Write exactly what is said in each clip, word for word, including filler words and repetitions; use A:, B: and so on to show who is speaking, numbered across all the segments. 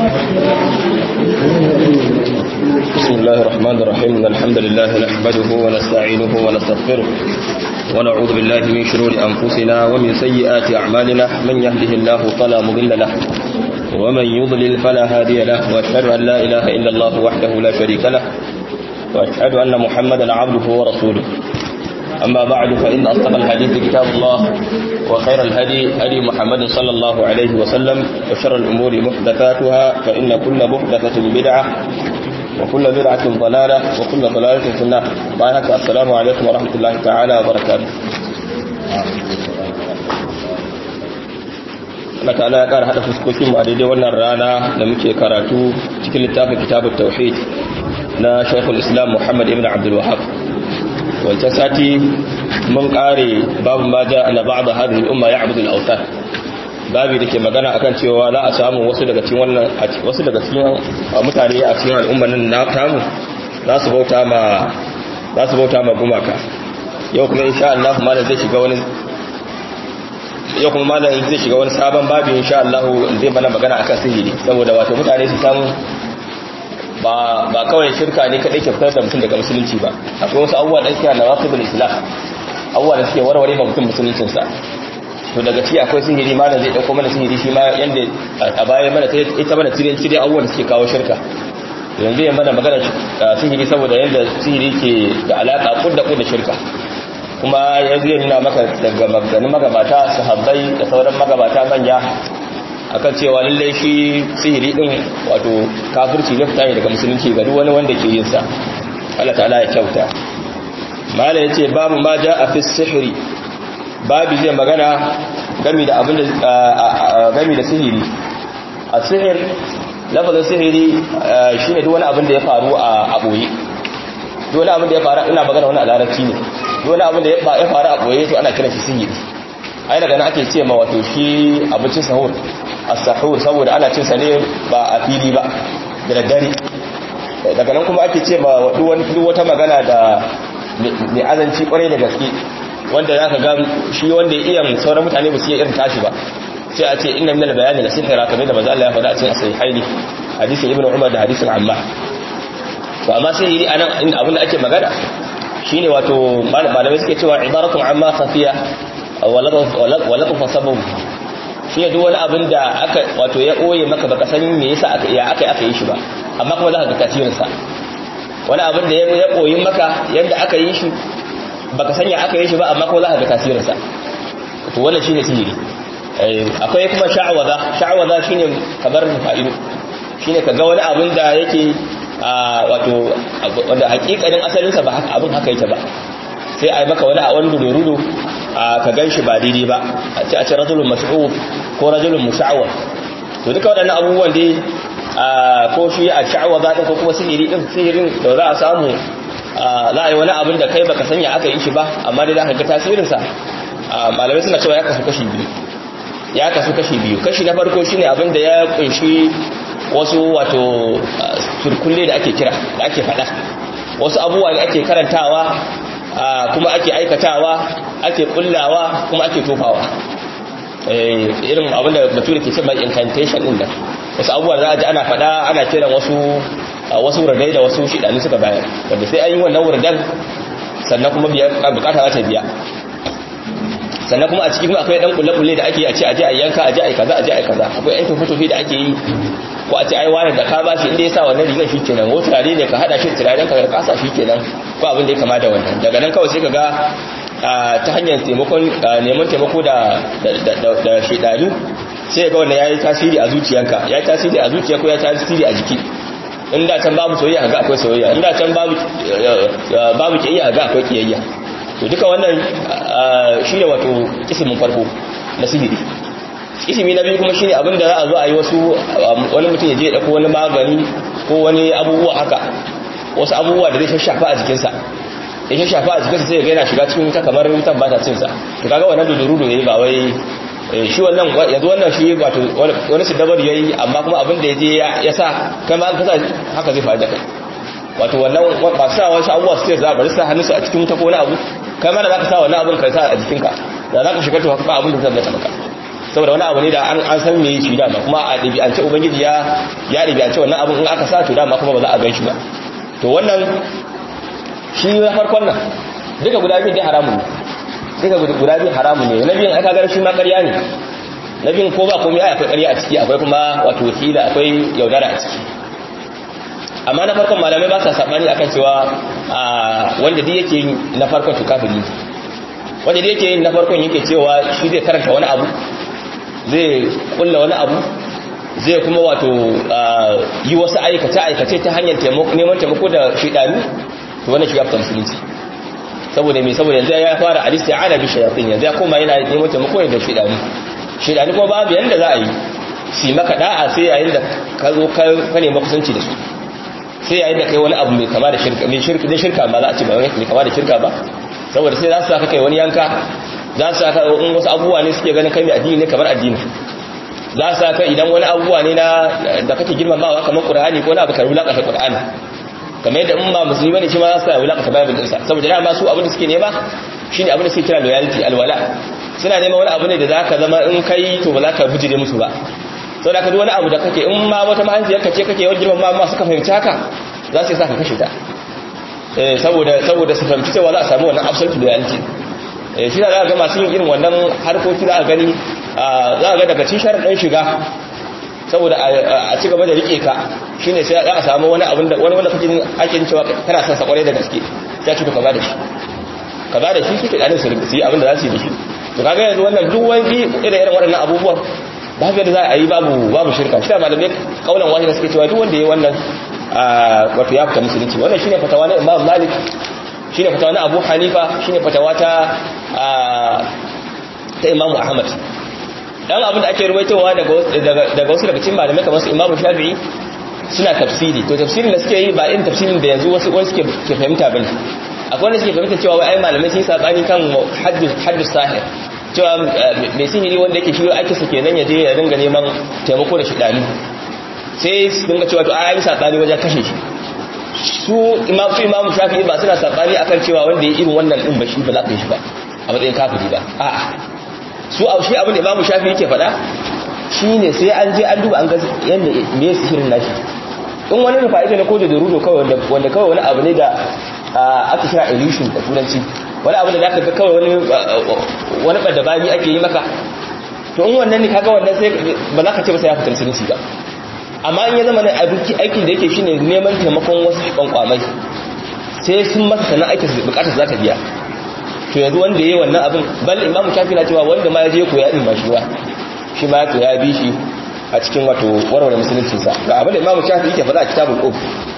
A: بسم الله الرحمن الرحيم إن الحمد لله نحمده ونستعينه ونستغفره ونعوذ بالله من شرور أنفسنا ومن سيئات أعمالنا من يهده الله فلا مضل له ومن يضلل فلا هادي له وأشهد أن لا إله إلا الله وحده لا شريك له وأشهد أن محمدا عبده ورسوله أما بعد فإن أصدق الحديث كتاب الله وخير الهدي هدي محمد صلى الله عليه وسلم وشر الأمور محدثاتها فإن كل محدثة بدعة وكل بدعة ضلالة وكل ضلالة في النار. بارك السلام عليكم ورحمة الله تعالى وبركاته. Allah ta'ala ya ƙara haɗa fuskokin mu a daidai wannan rana da muke karatu cikin littafin kitabut tauhid na Shaykhul Islam Muhammad ibn Abdul Wahhab. wancan sati mun kare babu ma ja ana ba'da hadhihi al-umma ya'budu al-awthan, babu dake magana akan cewa za a samu wasu daga cikin wannan wasu daga cikin mutane a cikin al'umman nan na tamu za su bauta ma za su bauta ma gumaka. Yau kuma insha Allah malam zai shiga wani yau kuma malam zai shiga wani sabon babu insha Allah zai bana magana akan sihiri, saboda wato mutane su samu ba ba kawai shirka ne kadai ke fitar da mutum daga musulunci ba, akwai wasu abubuwa da ake na wasibul islam, abubuwa da suke warware ba mutum musuluncin sa. To daga ci akwai sihiri, malam zai dauko mana sihiri shi ma yanda a baya mana ita mana tirin tirin abubuwan da suke kawo shirka. Yanzu yan mana magana sihiri saboda yanda sihiri ke da alaka kudda kudda shirka, kuma yanzu ya nuna maka daga maganin magabata sahabbai da sauran magabata manya akan cewa lallai shi sihiri din wato kafirci ne, fita ne daga musulunci ga duk wani wanda ke yin sa. Allah ta'ala ya kyauta. Mala yace babu ma jaa fi sihiri, babu zai magana game da abin da game da sihiri. As-sihir, lafazin sihiri shine duk wani abin da ya faru a boye. Duk wani abin da ya faru, ina magana wani a larabci ne. Duk wani abin da ya faru a boye to ana kiran shi sihiri. Ai daga nan ake ce ma wato shi abincin sahur as-sahur, saboda ana cin sa ne ba a fili ba da daddare. Daga nan kuma ake ce ma duk wani duk wata magana da mai azanci kwarai da gaske, wanda zaka ga shi wanda ya iya sauran mutane ba su iya irin tashi ba, sai a ce inna minal bayani la sihra, kamar da manzo Allah ya faɗa a cikin sahihaini hadisin ibnu umar da hadisin amma. To amma sai yi anan abin da ake magana shine wato malamai suke cewa ibaratu amma khafiya wala tufa sababu, shi ne duk wani abin da aka wato ya ɓoye maka baka san me yasa aka ya aka aka yi shi ba, amma kuma za ka ga tasirinsa. Wani abin da ya ɓoye maka yadda aka yi shi baka san ya aka yi shi ba, amma kuma za ka ga tasirinsa. To wannan shine sihiri. Akwai kuma sha'awaza, sha'awaza shine kamar fa'ido, shine ka ga wani abin da yake wato wanda hakikanin asalinsa ba abin haka yake ba, sai a yi maka wani a wani rudo ka gan shi ba daidai ba, a ce a ce rajulun mas'uf ko rajulun musa'awar. To duka waɗannan abubuwan dai ko shi a sha'awa zaɗin ko kuma sihiri ɗin, sihirin da za a samu za a yi wani abin da kai baka sanya aka yi shi ba, amma dai za ka ga tasirinsa. Malamai suna cewa ya kasu kashi biyu, ya kasu kashi biyu. Kashi na farko shine abin da ya kunshi wasu wato turkulle da ake kira da ake faɗa, wasu abubuwa da ake karantawa kuma ake aikatawa, ake kullawa, kuma ake tofawa. Irin abinda bature ke ce mai incantation din da wasu abubuwa za a ji ana fada, ana kiran wasu wasu wurdai da wasu shidani suka bayar, wanda sai an yi wannan wurdan sannan kuma biya bukata za ta biya. Sannan kuma a cikin kuma akwai dan kulle-kulle da ake a ce aje a yanka, aje a yi kaza, aje a yi kaza. Akwai yan tofe-tofe da ake yi, ko a ce ai wani da ka bashi inda ya sa wannan rigar shi kenan, ko turare ne ka hada shi turaren ka kasa shi kenan, ko abin da ya kama da wannan. Daga nan kawai sai ka ga ta hanyar taimakon neman taimako da da shedanu, sai ga wannan yayi tasiri a zuciyanka, yayi tasiri a zuciya ko ya tasiri a jiki. In da can babu soyayya ga akwai soyayya, in da can babu babu kiyayya ga akwai kiyayya. To duka wannan shine wato kismin farko na sihiri. Isimi na biyu kuma shine abin da za a zo a yi wasu wani mutum ya je ya dauko wani magani ko wani abubuwa haka, wasu abubuwa da zai shafa a jikinsa, ya shafa a jikinsa sai ya yana shiga cikin wuta kamar wutan ba ta cin sa. To kaga wannan dudurudu yayi, ba wai shi wannan yanzu wannan shi wato wani siddabar yayi, amma kuma abin da ya je ya sa kai ma ka sa haka zai faru da kai. Wato wannan ba sa wasu abubuwa su ce za a bari sa hannunsu a cikin wuta ko wani abu, kai ma da za ka sa wannan abin kai sa a jikinka, da za ka shiga to haka abin da zai mata maka. saboda wani abu ne da an an san me shi dama kuma a dabi'ance ubangiji ya ya dabi'ance wannan abun in aka sa to dama kuma ba za a gan shi ba to wannan shi na farkon nan duka guda biyu dai haramun ne duka guda biyu haramun ne nabiyin aka ga shi ma ƙarya ne nabiyin ko ba komai ai akwai ƙarya a ciki akwai kuma wato wakila akwai yaudara a ciki amma na farkon malamai ba sa sabani akan cewa wanda duk yake na farkon to kafiri wanda duk yake na farkon yake cewa shi zai karanta wani abu zai kulla wani abu zai kuma wato yi wasu aikace-aikace ta hanyar neman taimako da shidanu to wannan shiga fitar musulunci saboda mai saboda yanzu ya fara al-isti'ana bi shayatin yanzu ya koma yana neman taimako da shidanu shidanu kuma babu yanda za a yi shi maka da'a sai yayin da ka zo ka nemi kusanci da su sai yayin da kai wani abu mai kama da shirka mai shirka da shirka ba za a ce ba mai kama da shirka ba saboda sai za su saka kai wani yanka za su saka in wasu abubuwa ne suke ganin kai mai addini ne kamar addini za su saka idan wani abubuwa ne na da kake girmamawa kamar qur'ani ko na baka wulaka ta qur'ani kamar yadda in ba musulmi bane shi ma za su wulaka ta bible din sa saboda dama su abin da suke nema shine abin da suke kira loyalty alwala suna neman wani abu ne da zaka zama in kai to ba za ka bijire musu ba saboda ka duk wani abu da kake in ma wata mahaifiyarka ce kake yawan girmama ma suka fahimci haka za su yi sa ka kashe ta eh saboda saboda su fahimci cewa za a samu wannan absolute loyalty eh shi da ga masu yin irin wannan harkoki za a gani za a ga daga cikin sharadin shiga saboda a ci gaba da rike ka shine sai za a samu wani abin da wani wanda kake ake cewa kana son sa kware da gaske sai ki to ka ba da shi ka ba da shi kike da su yi abin da za su yi da shi to kaga yanzu wannan duk wani irin irin waɗannan abubuwan babu yadda za a yi babu babu shirka shi da malamai kaulan wani da suke cewa duk wanda ya yi wannan wato ya fita musulunci wannan shine fatawa na Imam Malik shine fatawa na Abu Hanifa shine fatawa ta ta Imam Ahmad dan abin da ake ruwaitowa daga daga wasu daga cikin malamai kamar su Imam Shafi'i suna tafsiri to tafsirin da suke yi ba irin tafsirin da yanzu wasu wasu suke ke fahimta bane akwai wanda suke fahimta cewa wai ai malamai sun sabani kan haddus haddus sahih cewa mai sihiri wanda yake shi ake sake nan ya je ya dinga neman taimako da shidani sai su dinga cewa to ai sabani wajen kashe shi su imam su imam Shafi'i ba suna sabani akan cewa wanda ya irin wannan din ba shi ba za ka yi shi ba a matsayin kafiri ba a'a su a shi abin da imam Shafi'i yake faɗa shine sai an je an duba an ga yanda me yake sihirin nashi in wani rufa ita ne ko da rudo kawai wanda wanda kawai wani abu ne da aka kira illusion da turanci wani abu da zaka ga kawai wani wani badabani ake yi maka to in wannan ne kaga wannan sai ba za ka ce ba sai ya fitar musulunci ba amma in ya zama ne aikin da yake shine neman taimakon wasu kwankwamai sai sun masa sanan aikin su bukatar za ta biya to yanzu wanda yayi wannan abin bal imamu Shafi na cewa wanda ma ya je koya din ba shi ba shi ma ya bi shi a cikin wato warware musulunci sa ga abin da imamu Shafi yake faɗa a kitabul qub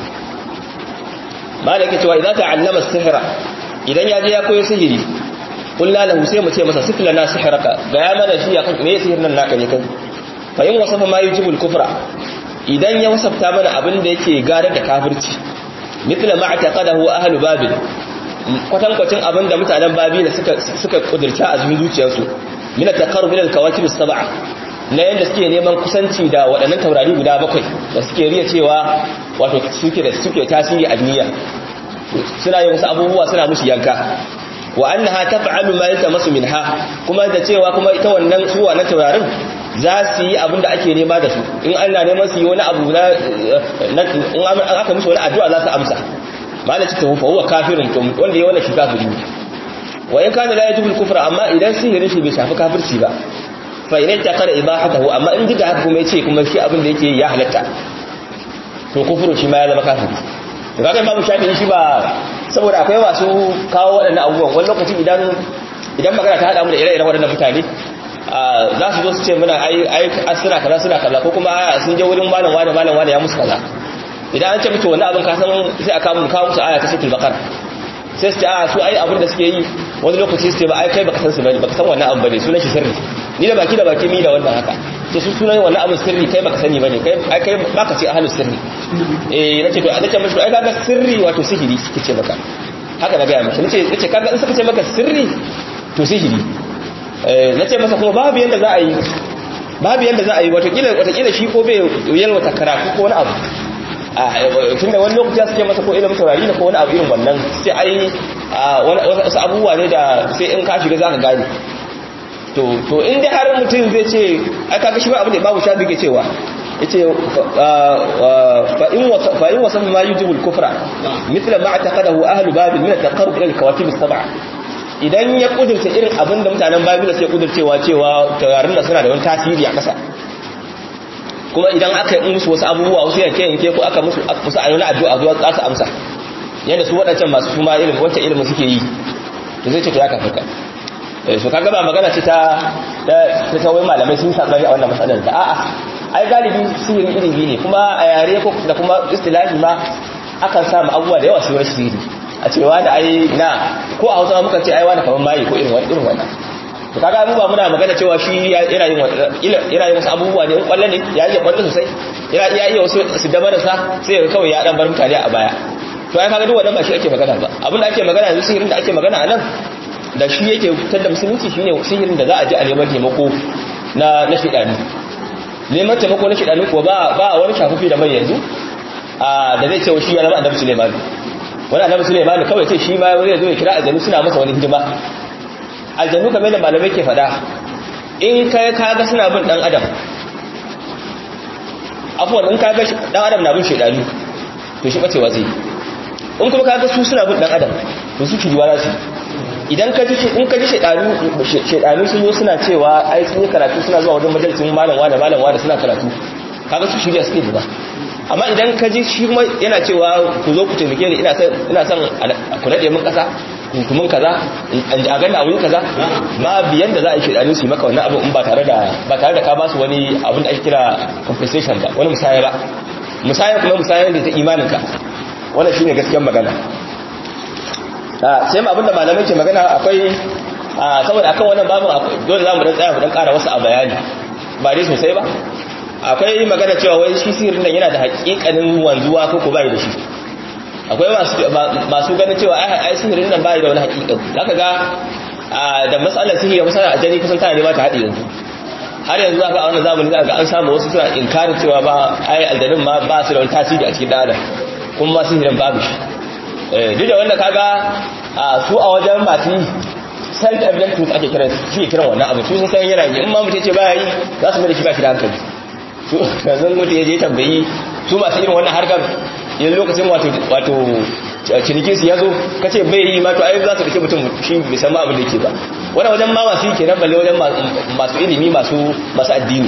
A: malaka yake cewa idan ta'allama as-sihra idan ya je ya koyi sihiri kullu lahu sai mu ce masa siflana sihraka ga ya mana shi akan me sihirin nan naka ne kai fa in wasafa ma yujibul kufra idan ya wasafta mana abin da yake gadar da kafirci mithla ma taqadahu ahlu babil kwatankwacin abin da mutanen babila suka suka kudurta a cikin zuciyarsu min at-taqarrub ila al-kawakib as-sab'a na yanda suke neman kusanci da waɗannan taurari guda bakwai da suke riya cewa wato suke da suke tasiri a duniya suna yin wasu abubuwa suna musu yanka wa annaha taf'alu ma yatamasu minha kuma da cewa kuma ita wannan su wannan taurarin za su yi abin da ake nema da su in Allah neman su yi wani abu na in aka musu wani addu'a za su amsa malaci ta hufa huwa kafirun to wanda ya wannan shi kafiri ne wa in kana la yajibu al-kufra amma idan sihirin shi bai shafi kafirci ba fa idan ta kada ibahatahu amma in ji da haka kuma yace kuma shi abin da yake ya halatta to kufuru shi ma ya zama kafiri to kaga Imam Shafi'i shi ba saboda akwai wasu kawo waɗannan abubuwan wani lokaci idan idan magana ta hada mu da ire-iren waɗannan mutane za su zo su ce muna ai ai suna kaza suna kaza ko kuma sun je wurin malam wani malam wani ya musu kaza idan an ce mutu wani abin ka san sai aka mu kawo musu aya ta suratul baqara sai su ce a su ai abin da suke yi wani lokaci su ce ba ai kai baka san su bane baka san wannan abin bane sunan shi sirri ni da baki da baki mi da wannan haka to su sunan wannan abin sirri kai baka sani bane kai ai kai baka ce ahlus sirri eh nace to nace musu ai kaga sirri wato sihiri suke ce maka haka na ga mishi nace nace kaga in suka ce maka sirri to sihiri eh nace masa kuma babu yanda za a yi babu yanda za a yi wato kila wato kila shi ko bai yalwata karatu ko wani abu tun da wani lokaci suke masa ko ilimin taurari da ko wani abu irin wannan sai ai wasu abubuwa ne da sai in ka shiga za ka gane to to in dai har mutum zai ce ai kaga shi ba abu da babu shafi ke cewa yace fa in wa fa in wasafa ma yujibu al-kufra mithla ma i'taqadahu ahlu babil min at-taqarrub ila al-kawakib as-sab'a idan ya kudurta irin abin da mutanen babil sai kudurcewa cewa taurarin da suna da wani tasiri a kasa kuma idan aka yi musu wasu abubuwa wasu yanke yanke ko aka musu musu ayyuna addu'a zuwa za su amsa yanda su wadancan masu kuma irin wancan ilimin suke yi to zai ce to ya kafirka eh so kaga ba magana ce ta ta ta wai malamai sun sabari a wannan matsalar da a'a ai galibi sihiri iri biyu ne kuma a yare ko da kuma istilahi ma akan samu abubuwa da yawa su wani sihiri a cewa da ai na ko a Hausa muka ce ai wani kaman mai ko irin wani irin wannan to kaga mu ba muna magana cewa shi yana yin yana yin wasu abubuwa ne kwallo ne ya yi kwallo sosai yana iya iya wasu su dabara sa sai ga kawai ya dan bar mutane a baya to ai kaga duk wannan ba shi ake magana ba abin da ake magana yanzu sihirin da ake magana a nan da shi yake fitar da musulunci shine sihirin da za a ji a neman taimako na na shidani neman taimako na shidani ko ba ba wani shafufi da mai yanzu a da zai ce shi ya zama annabi Sulaiman wani annabi Sulaiman kawai ce shi ma zai zo ya kira aljanu suna masa wani hidima aljanu kamar da malamai ke fada in kai kaga suna bin dan adam afwan in kaga dan adam na bin shedani to shi bacewa zai in kuma kaga su suna bin dan adam to su kijiwa za su idan ka ji in ka ji shedanu shedanu sun zo suna cewa ai sun yi karatu suna zuwa wajen majalisin malam wani malam wani suna karatu kaga su shirya suke ba amma idan ka ji shi kuma yana cewa ku zo ku taimake ni ina son ina son ku nade min kasa hukumin kaza a ganna a wurin kaza ma biyan da za a yi shedanu su yi maka wannan abu in ba tare da ba tare da ka ba su wani abin da ake kira compensation ba wani musaya ba musaya kuma musaya da ta imanin ka wannan shine gaskiyar magana sai mu abinda malamai ke magana akwai saboda akan wannan babu dole zamu dan tsaya mu dan ƙara wasu a bayani ba dai sosai ba akwai magana cewa wai shi sirrin nan yana da haƙiƙanin wanzuwa ko ko bai da shi akwai masu masu ganin cewa ai ai sirrin nan bai da wani haƙiƙa zaka ga da matsalar sihiri da matsalar ajani kusan tana ne ba ta haɗe yanzu har yanzu zaka a wannan zamani zaka ga an samu wasu suna inkarin cewa ba ai aljanin ma ba su da wani tasiri a cikin dan adam kuma ma sihirin babu shi duk da wanda kaga su a wajen masu self evident truth ake kiran shi kiran wannan abu su sun san yana yi in ma mutum ce baya yi za su mai da shi ba shi da hankali su yanzu mutum ya je tambayi su masu irin wannan harkar yanzu lokacin wato wato cinikin su ya zo ka ce bai yi ma to ai za su dake mutum shi bai san ma abin da yake ba wannan wajen ma masu yi kenan balle wajen masu ilimi masu masu addini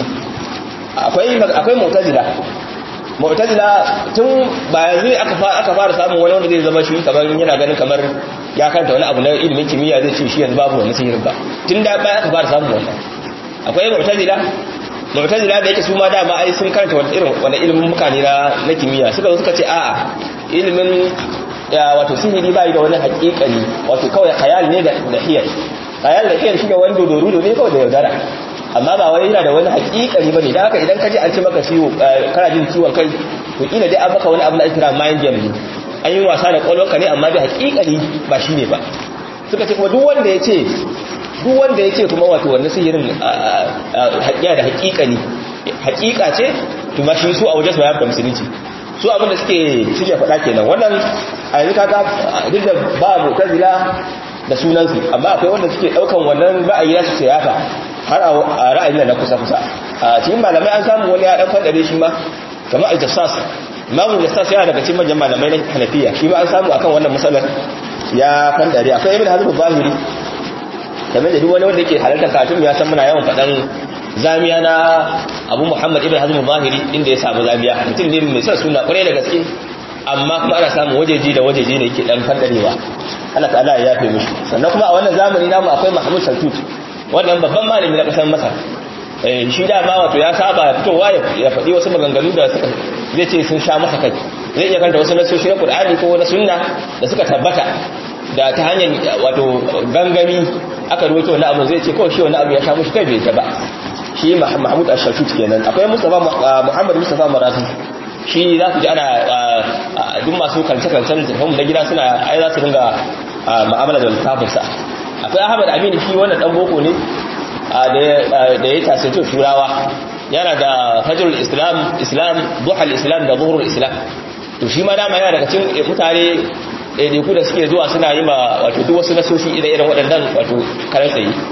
A: akwai akwai mu'tazila mu'tazila tun ba yanzu aka fara aka fara samun wani wanda zai zama shi kamar yana ganin kamar ya kanta wani abu na ilimin kimiyya zai ce shi yanzu babu wani sihirin ba tun da baya aka fara samun wannan akwai mu'tazila mu'tazila da yake su ma dama ai sun karanta wani irin wani ilimin mukane na na kimiyya suka zo suka ce a'a ilimin ya wato sihiri bai da wani haƙiƙani wato kawai khayal ne da da hiyar khayal da hiyar shi ne wani dodorudo ne kawai da yaudara amma ba wai yana da wani haƙiƙani bane dan haka idan ka ji an ce maka ciwo kana jin ciwon kai to kila dai an maka wani abu da ake kira mind game ne an yi wasa da kwalwarka ne amma dai haƙiƙani ba shine ba suka ce kuma duk wanda ya ce duk wanda ya ce kuma wato wannan sihirin haƙiƙa da haƙiƙani haƙiƙa ce to ma shi su a wajen su ya fahimci musulunci su abin da suke suke faɗa kenan wannan a yanzu kaga duk da ba mu'tazila da sunansu amma akwai wanda suke ɗaukan wannan ra'ayi su ce yafa har a ra'ayin na kusa-kusa a cikin malamai an samu wani ya dan fadare shi ma kamar al-jassas imamu jassas yana daga cikin manyan malamai na hanafiya shi ma an samu akan wannan masalar ya fadare akwai ibn hazm al-zahiri kamar da duk wani wanda yake halartar katun ya san muna yawan fadan zamiya na abu muhammad ibn hazm al-zahiri inda ya samu zamiya mutum ne mai son suna kwarai da gaske amma kuma ana samun wajeji da wajeji ne yake dan fadarewa Allah ta'ala ya yafe mishi sannan kuma a wannan zamani namu akwai mahmud saltut wannan babban malami na kasar masar shi da ma wato ya saba fitowa ya faɗi wasu maganganu da suka zai ce sun sha masa kai zai iya kanta wasu nasoshi na Qur'ani ko na sunna da suka tabbata da ta hanyar wato gangami aka ruwaito wannan abu zai ce kawai shi wannan abu ya sha mushi kai bai ta ba shi Mahmud Ash-Shashut kenan akwai Mustafa Muhammad Mustafa Marazi shi za ku ji ana duk masu kance-kancen littattafan na gida suna ai za su dinga mu'amala da littafinsa akwai Ahmad Aminu shi wannan dan boko ne da ya tasirce turawa yana da fajrul islam islam duhal islam da zuhurul islam to shi ma dama yana daga cikin mutane ɗaiɗaiku da suke zuwa suna yi ma wato duk wasu nasoshi irin irin waɗannan wato karan tsaye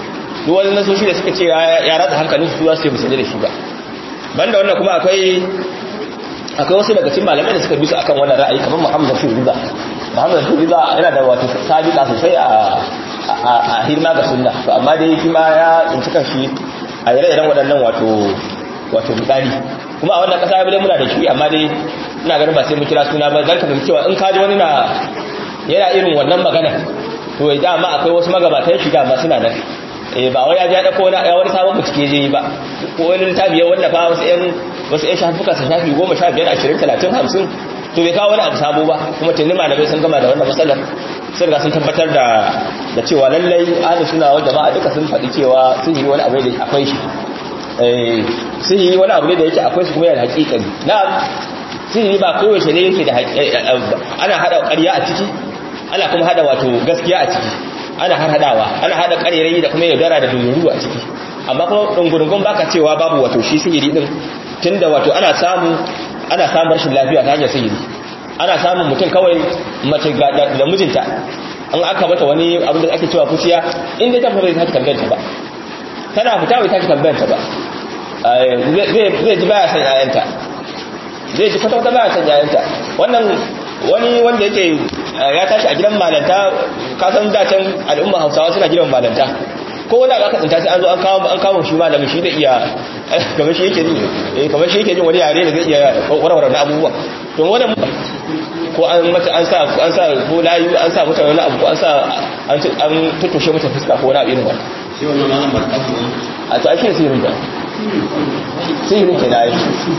A: duk wani nasoshi da suka ce ya ratsa hankalin su za su yi musulmi da shi ba banda wannan kuma akwai akwai wasu daga cikin malamai da suka bi su akan wannan ra'ayi kamar Muhammad Nasir Riza Muhammad Nasir Riza yana da wato sabiqa sosai a a hirma ga sunna to amma dai shi ma ya tsinci kanshi a ire-iren waɗannan wato wato misali kuma a wannan kasa dai muna da shi amma dai ina ganin ba sai mu kira suna ba dan ka fahimci cewa in ka ji wani na yana irin wannan magana to idan ma akwai wasu magabatan shi da ma suna nan eh ba wai ya ji dauko wani wani sabon bincike je ba ko wani littafi ya wallafa wasu ƴan wasu ƴan shafuka sa shafi goma sha biyar ashirin talatin hamsin to bai kawo wani abu sabo ba kuma tunni malamai sun gama da wannan matsalar sun ga sun tabbatar da da cewa lallai ahlus sunna wal jama'a duka sun faɗi cewa sun yi wani abu da akwai shi eh sun yi wani abu da yake akwai shi kuma yana hakikani na'am sihiri ba kowace ne yake da ana hada ƙarya a ciki ana kuma hada wato gaskiya a ciki ana har hadawa ana hada ƙarerai da kuma yaudara da dunguru a ciki amma kuma dungurungun baka cewa babu wato shi sihiri din tunda wato ana samu ana samun rashin lafiya ta hanyar sihiri ana samun mutum kawai mace da mijinta an aka mata wani abin da ake cewa fuciya inda ta fara ta tambayar ta ba tana fita bai ta tambayar ta ba zai ji baya san yayanta zai ji kwata-kwata baya san yayanta wannan wani wanda yake ya tashi a gidan malanta kasan dacen al'umma hausawa suna gidan malanta ko wanda aka tsinta sai an zo an kawo an kawo shi malamin shi da iya kamar shi yake jin eh kamar shi yake jin wani yare da zai iya warware na abubuwa to wannan ko an mata an sa an sa ko layu an sa mata wani abu ko an sa an an tuttushe mata fuska ko wani abu irin wannan
B: shi wannan ma ba ta
A: a to ake sirrin da sirrin ke da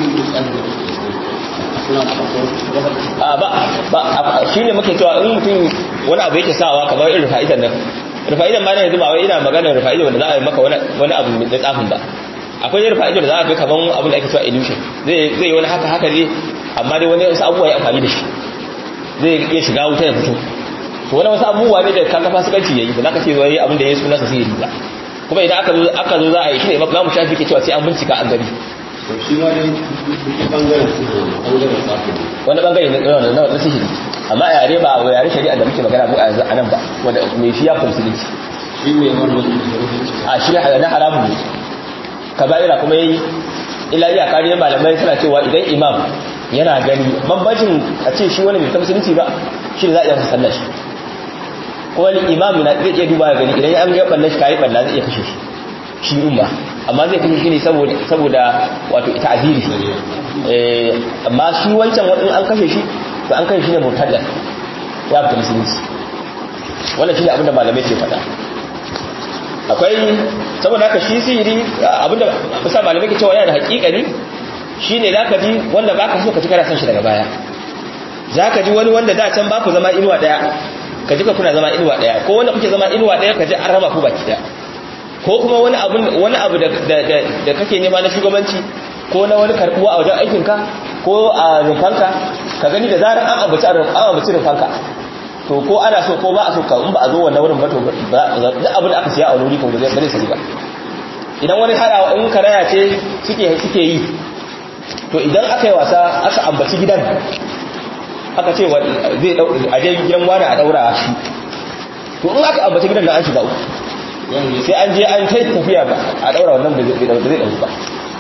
A: a ba ba shine muke cewa in mutum wani abu yake sawa kamar irin fa'idan nan rufa'idan ma ne yanzu ba wai ina magana rufa'ida wanda za a yi maka wani abu da tsafin ba akwai yin rufa'ida da za a fi kaman abin da ake cewa illusion zai yi wani haka haka ne amma dai wani wasu abubuwa ya amfani da shi zai iya shiga wuta ya fito to wani wasu abubuwa ne da kaka fasikanci ya yi ba za ka ce wai abin da ya suna sa sihiri ba kuma idan aka zo za a yi shi ne za mu shafi ke cewa sai an bincika an gani
B: shi ma dai bangaren bangaren tsafin
A: wani bangare na wani sihiri amma a yare ba a yare shari'a da muke magana mu a nan ba wanda mai shi ya musulunci
B: shi ne wannan
A: a shi na haramun ne kaba'ira kuma yayi ila iya kariyar malamai suna cewa idan imam yana gani bambancin a ce shi wani mai ta musulunci ba shi za a iya sallar shi kuma wani imam na zai iya duba gani idan an ga ballar shi kayi balla zai iya kashe shi shi umma amma zai kashe shi ne saboda saboda wato ita aziri eh amma shi wancan wadin an kashe shi to an kai shi ne murtadda ya fita musulunci wannan shine abinda malamai ke faɗa akwai saboda haka shi sihiri abinda kusa malamai ke cewa yana da hakikani shine zaka ji wanda baka so ka ji kana san shi daga baya zaka ji wani wanda da can baku zama inuwa daya ka ji ka kuna zama inuwa daya ko wanda kuke zama inuwa daya ka ji an raba ku baki daya ko kuma wani abu wani abu da da kake nema na shugabanci ko na wani karbuwa a wajen aikinka ko a rufanka ka gani da zarar an abuci an abuci rufanka to ko ana so ko ba a so ka in ba a zo wannan wurin ba to duk abin da aka siya a wuri ko ba zai sani ba idan wani hada in karaya ce suke suke yi to idan aka yi wasa aka ambaci gidan aka ce zai a je gidan wani a daura shi to in aka ambaci gidan nan an shiga uku sai an je an kai tafiya ba a daura wannan da zai dauki ba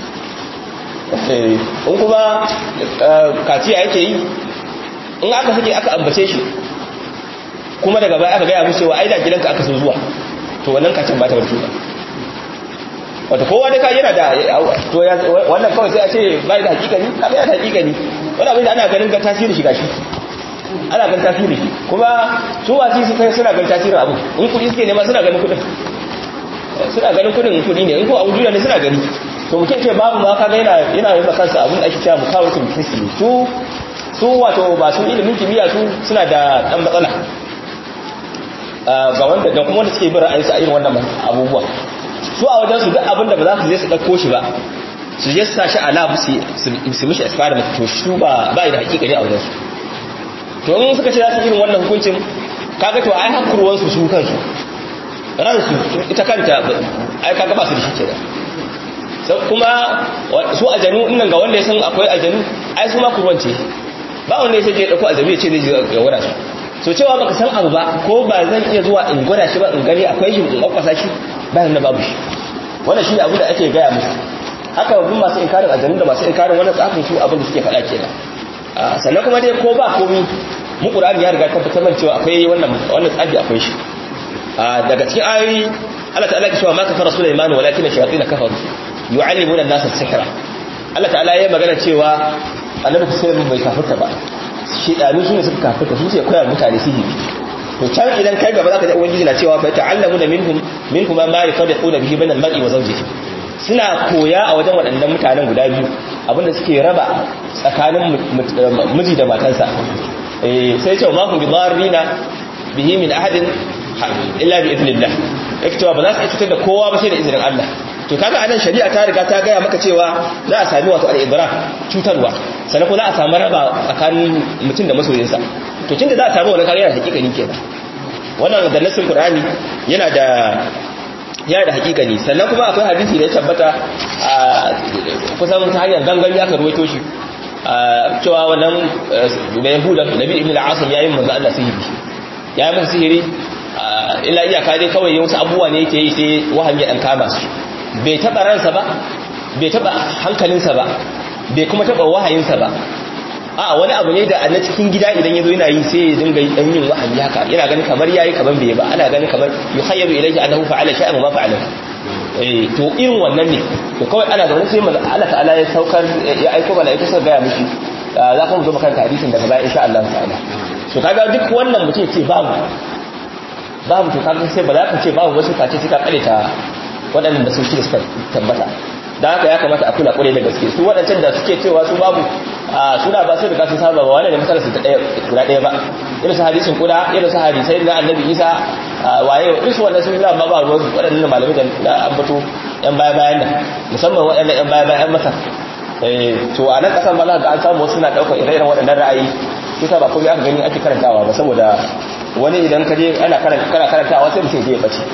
A: in kuma kaciya yake yi in aka sake aka ambace shi kuma daga baya aka gaya musu cewa ai da gidanka aka so zuwa to wannan kacin ba ta warke ba wato kowa da ka yana da to wannan kawai sai a ce bai da hakika ni kaga yana da hakika ni wani abin da ana ganin ga tasiri shi gashi ana ganin tasiri shi kuma su wasi su kai suna ganin tasirin abu in kudi suke nema suna ganin kudin suna ganin kudin kudi ne in ko abu duniya ne suna gani to mutum ce babu ma kaga yana yana yi kansa abin da ake cewa mukawatin kisi su su wato ba su ilimin kimiyya su suna da dan matsala ga wanda da kuma wanda suke bin ra'ayinsu a irin wannan abubuwa su a wajen su duk abin da ba za su je su dauko shi ba su je su sa shi a lab su su mishi experiment to su ba ba da hakika ne a wajen su to in suka ce za su irin wannan hukuncin kaga to ai hakurwan su su kansu ransu ita kanta ai kaga ba su da shi kenan kuma su ajanu nan ga wanda ya san akwai ajanu ai su ma kurwance ba wanda ya sai ya dauko azabi ya ce zai ya gwada su so cewa baka san abu ba ko ba zan iya zuwa in gwada shi ba in gani akwai shi in kwakwasa shi bayan na babu shi wannan shi abu da ake gaya musu haka babban masu inkarin aljannu da masu inkarin wannan tsafin su abin da suke faɗa kenan sannan kuma dai ko ba komai mu Qur'ani ya riga tabbatar mana cewa akwai wannan wannan tsafi akwai shi daga cikin ayoyi Allah ta'ala ya ce ma kafara Sulaiman walakin shayatin kafaru yu'allimuna an-nasa as-sihra Allah ta'ala ya magana cewa annabi Sulaiman bai kafirta ba shedanu su ne suka kafirta su ce koyar mutane sihiri to can idan kai gaba zaka ji ubangiji na cewa fa ta'allamuna minhum minhum ma yafadquna bihi bainal mar'i wa zawjihi suna koya a wajen waɗannan mutanen guda biyu abinda suke raba tsakanin miji da matansa eh sai ce ma hum bidarrina bihi min ahadin illa bi idnillah yake cewa ba za su cutar da kowa ba sai da izinin Allah to kaga anan shari'a ta riga ta gaya maka cewa za a sami wato al-idrar cutarwa sannan kuma za a samu raba tsakanin mutum da masoyinsa to tunda za a samu wannan kariya hakikani kenan wannan da nasin Qur'ani yana da yana da hakikani sannan kuma akwai hadisi da ya tabbata a kusan ta hanyar gangami aka ruwaito shi cewa wannan da Yahuda Nabi Ibn al-Asim yayin manzo Allah sihiri yayin masa sihiri illa iyaka dai kawai wasu abubuwa ne yake yi sai wahayi ya dan kama su bai taba ransa ba bai taba hankalinsa ba bai kuma taba wahayinsa ba a wani abu ne da a cikin gida idan yazo yana yi sai ya dinga dan yin wahayi haka yana ganin kamar yayi kaman bai ba ana ganin kamar yukhayyaru ilayhi annahu fa'ala shay'an ma fa'ala eh to irin wannan ne to kawai ana zaune sai manzo Allah ta'ala ya saukar ya aika malaiku sai ga mishi za ku zo makan hadisin daga baya insha Allah ta'ala so kaga duk wannan mutum ce babu babu to kaga sai ba za ka ce babu wasu kace suka kare ta waɗannan da sun ci suka tabbata da haka ya kamata a kula kure da gaske su waɗancan da suke cewa su babu suna ba su riga sun saba ba wannan ne misalar su ta ɗaya guda ɗaya ba irin su hadisin kuda irin su hadisai na annabi isa waye irin su wannan sun ba ba ruwan waɗannan malamai da ambato yan baya bayan nan musamman waɗannan yan baya bayan masar to a nan ƙasar ma za ga an samu wasu suna ɗaukar ire-iren waɗannan ra'ayi kisa ba komai aka gani ake karantawa ba saboda wani idan ka je ana karantawa sai mutum ya bace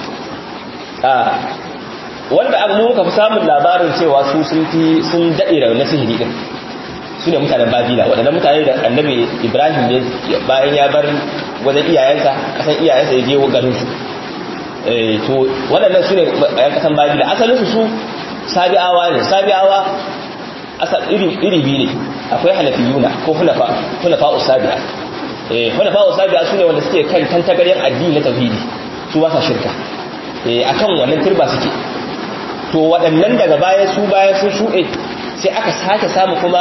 A: wanda an muka fi samun labarin cewa su sun fi sun daɗe da na sihiri ɗin su ne mutanen babila waɗannan mutane da annabi ibrahim ne bayan ya bar wajen iyayensa ƙasan iyayensa ya je garinsu to waɗannan su ne bayan ƙasan babila asalinsu su sabi'awa ne sabi'awa iri biyu ne akwai halafiyuna ko hulafa usabi'a hulafa usabi'a su ne wanda suke kan tantagaryen addini na tauhidi su ba sa shirka akan wannan turba suke to waɗannan daga baya su baya sun shuɗe sai aka sake samu kuma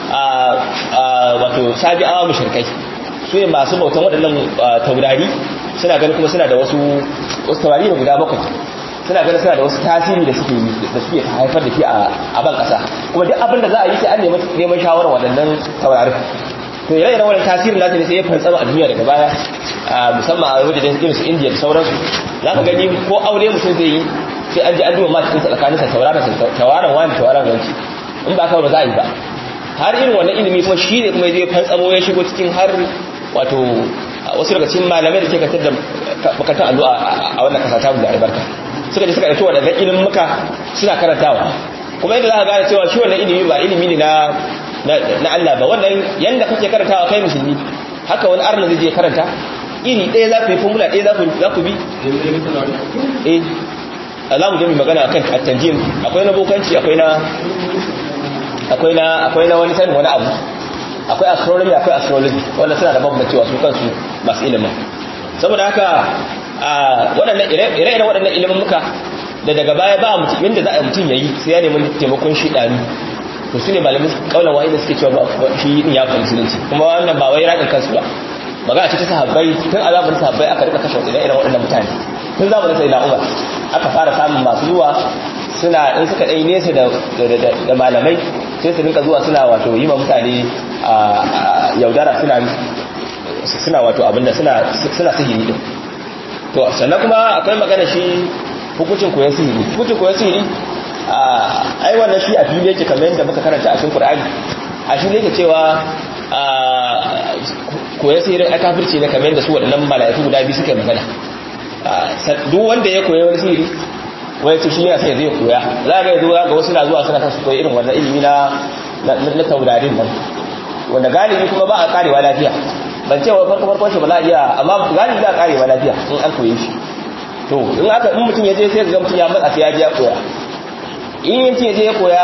A: wato sabi'awa mushrikai su ne masu bautan waɗannan taurari suna ganin kuma suna da wasu wasu taurari da guda bakwai suna ganin suna da wasu tasiri da suke da suke haifar da shi a ban ƙasa kuma duk abin da za a yi sai an neman shawarar waɗannan taurarin to ire-iren wannan tasirin nasu ne sai ya fantsama a duniya daga baya musamman a wajen irin su indiya da sauransu za ka gani ko aure mutum zai yi sai an ji an duba masu kinsa tsakaninsa tauraron wani tauraron wanci in ba kawai ba za a yi ba har irin wannan ilimi kuma shi ne kuma zai fantsamo ya shigo cikin har wato wasu daga cikin malamai da ke kantar da makarantar allo a wannan kasa ta da albarka suka je suka ɗauki waɗannan ilimin muka suna karantawa kuma yadda za ka gane cewa shi wannan ilimi ba ilimi ne na na Allah ba wannan yanda kake karantawa kai musulmi haka wani arna zai je karanta iri ɗaya za ku yi formula ɗaya za ku bi eh za mu je mu magana akan at-tanjim akwai na bokanci akwai na akwai na akwai na wani sanin wani abu akwai astronomy akwai astrology wanda suna da bambam cewa su kansu masu ilimin saboda haka waɗannan ire-iren waɗannan ilimin muka da daga baya ba mutum yanda za a mutum yayi sai ya nemi taimakon shi ɗani to su ne malamin kaulan wa'ida suke cewa shi ya fi musulunci kuma wannan ba wai raɗin kansu ba magana ce ta sahabbai tun a zamanin sahabbai aka rika kashe wasu irin waɗannan mutane tun zamanin sai na umar aka fara samun masu zuwa suna in suka ɗai nesa da malamai sai su rinka zuwa suna wato yi ma mutane yaudara suna suna wato abinda suna sihiri din to sannan kuma akwai magana shi hukuncin koyon sihiri hukuncin koyon sihiri ai wannan shi a fili yake kamar yadda muka karanta a cikin Qur'ani a fili yake cewa koyon sihirin ai kafirci ne kamar yadda su waɗannan mala'iku guda biyu suka magana duk wanda ya koyi wani sihiri wai ce shi yana sai zai koya za ga yanzu ga wasu na zuwa suna kan su koyi irin wannan ilimi na na taurarin nan wanda galibi kuma ba a karewa lafiya ban cewa farko farkon shi ba za a iya amma galibi za a karewa lafiya in an koyi shi to in aka in mutum ya je sai ga mutum ya matsa sai ya je ya koya in mutum ya je ya koya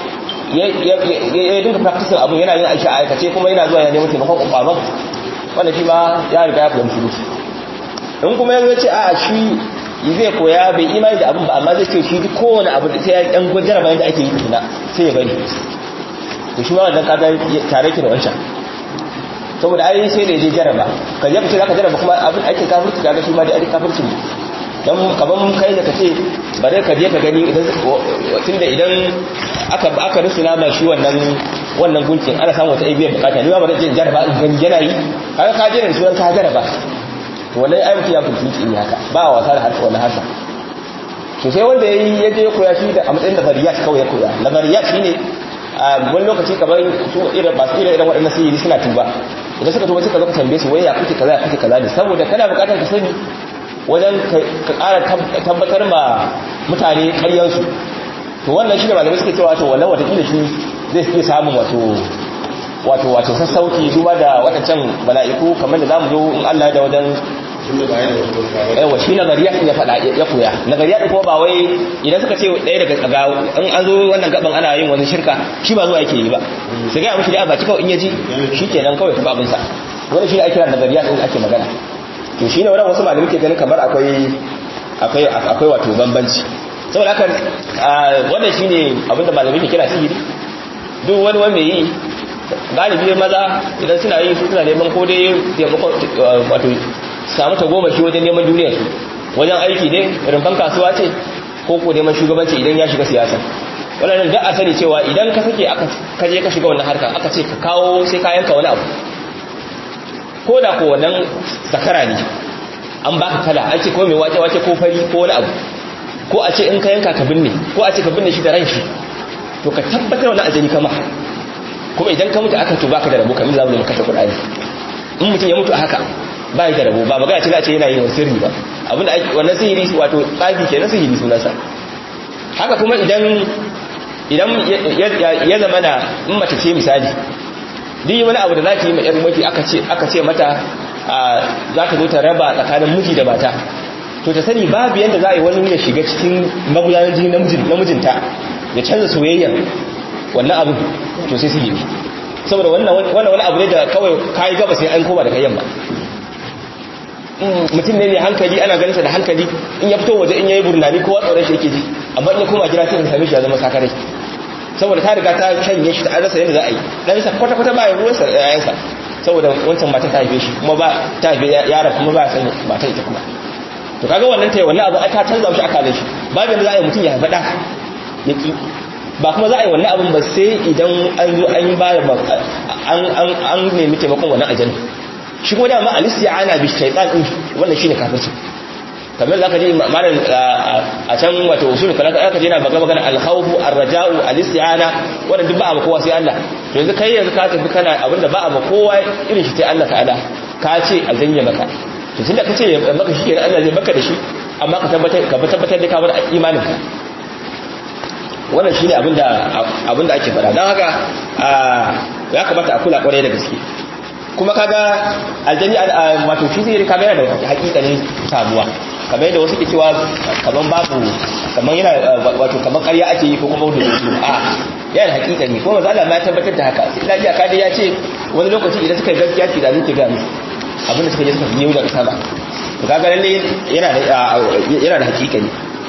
A: ya dinga practicing abun yana yin aiki a aikace kuma yana zuwa ya neman taimakon kwakwalwa wanda shi ma ya riga ya fahimci musu in kuma ya ce a shi zai koya bai imani da abun ba amma zai ce shi duk kowane abu da sai ya dan gwajara bayan da ake yi tukuna sai ya bari to shi ma wannan kaga tare ki da wancan saboda ai sai da ya je jaraba ka je ka ce zaka jaraba kuma abin ake kafirci kaga shi ma da ake kafirci dan kaman kai da kace bare ka je ka gani idan tunda idan aka aka rusuna ma shi wannan wannan gunkin ana samu wata ibiyar bukata ni ba bare je jaraba in gani yana yi kaga ka je da sunan ka jaraba to wallahi ai mutum ya kunci ne haka ba wasa da harka wannan harka to sai wanda yayi ya je koya shi da a matsayin nazariyat kawai ya koya nazariyat shine a wani lokaci kamar su irin ba su irin irin waɗannan sihiri suna tuba idan suka tuba suka zo ka tambaye su wai ya kuke kaza ya kuke kaza ne saboda kana bukatar ka sani wajen ka ƙara tabbatar ma mutane ƙaryansu to wannan shi da malamai suke cewa to wannan watakila shi zai suke samun wato wato wato sassauci duba da waɗancan mala'iku kamar da zamu zo in Allah da wajen yawa shi nagariya ya faɗa ya koya nagariya kuma ba wai idan suka ce ɗaya daga ga in an zo wannan gaban ana yin wani shirka shi ba zuwa yake yi ba sai ga mushi da ba ci kawai in yaji shikenan kawai tafi abin sa wannan shi ne ake kira nagariya din ake magana to shine wannan wasu malamai ke ganin kamar akwai akwai akwai wato bambanci saboda haka wannan shine abinda malamai ke kira sihiri duk wani wanda yi galibi maza idan suna yi su suna neman ko dai wato samu ta goma shi wajen neman duniyar su wajen aiki ne rumfan kasuwa ce ko ko neman shugabanci idan ya shiga siyasa wannan da a sani cewa idan ka sake aka kaje ka shiga wannan harkar aka ce ka kawo sai ka yanka wani abu ko da ko wannan zakara ne an baka kala an ce ko mai wace wace ko fari ko wani abu ko a ce in ka yanka ka binne ko a ce ka binne shi da ran shi to ka tabbatar wannan ajali kama kuma idan ka mutu aka to baka da rabo kamar zamu muka ta Qur'ani in mutum ya mutu a haka bai da rabo ba magana ce za a ce yana yin sirri ba abinda wannan sihiri wato tsafi kenan sihiri sunansa haka kuma idan idan ya zama na in mace ce misali duk wani abu da za ta yi ma yar mafi aka ce aka ce mata za ta zo ta raba tsakanin miji da mata to ta sani babu yanda za a yi wani ya shiga cikin magudanar jini na mijinta ya canza soyayyar wannan abu to sai sihiri saboda wannan wani abu ne da kawai kayi gaba sai an koma da kayan ba mutum ne ne hankali ana ganin sa da hankali in ya fito waje in yayi burnani kowa tsoron shi yake ji amma in ya koma gida sai ka same shi ya zama sakarai saboda ta riga ta canye shi ta rasa yadda za a yi dan sa kwata kwata ba ya ruwan sa yayin sa saboda wancan mata ta haife shi kuma ba ta haife yara kuma ba san mata ita kuma to kaga wannan tayi wannan abu aka canza shi aka shi babu yadda za a yi mutum ya faɗa yaki ba kuma za a yi wannan abun ba sai idan an zo an ba an an an nemi taimakon wannan ajali shi kuma dama al-isti'ana bi shaytan din wannan shine kafirci kamar zaka ji malam a can wato usul kalaka aka je na baga magana al-khawf ar-raja'u al-isti'ana wannan duk ba a kowa sai Allah to yanzu kai yanzu ka tafi kana abinda ba a ma kowa irin shi sai Allah ta'ala ka ce a janye maka to tunda ka ce maka shi kenan Allah zai baka da shi amma ka tabbatar ka tabbatar da ka bar imanin ka wannan shine abinda abinda ake fara dan haka ya kamata a kula kwarai da gaske kuma kaga aljani wato shi zai kaga yana da hakikanin sabuwa kamar yadda wasu ke cewa kaman babu kaman yana wato kaman ƙarya ake yi ko kuma wanda su a yana hakikani kuma manzo Allah ma tabbatar da haka sai lafiya kada ya ce wani lokaci idan suka yi gaskiya ce da zai ga musu abinda suka je suka yi da kasa ba to kaga lalle yana da yana da hakikani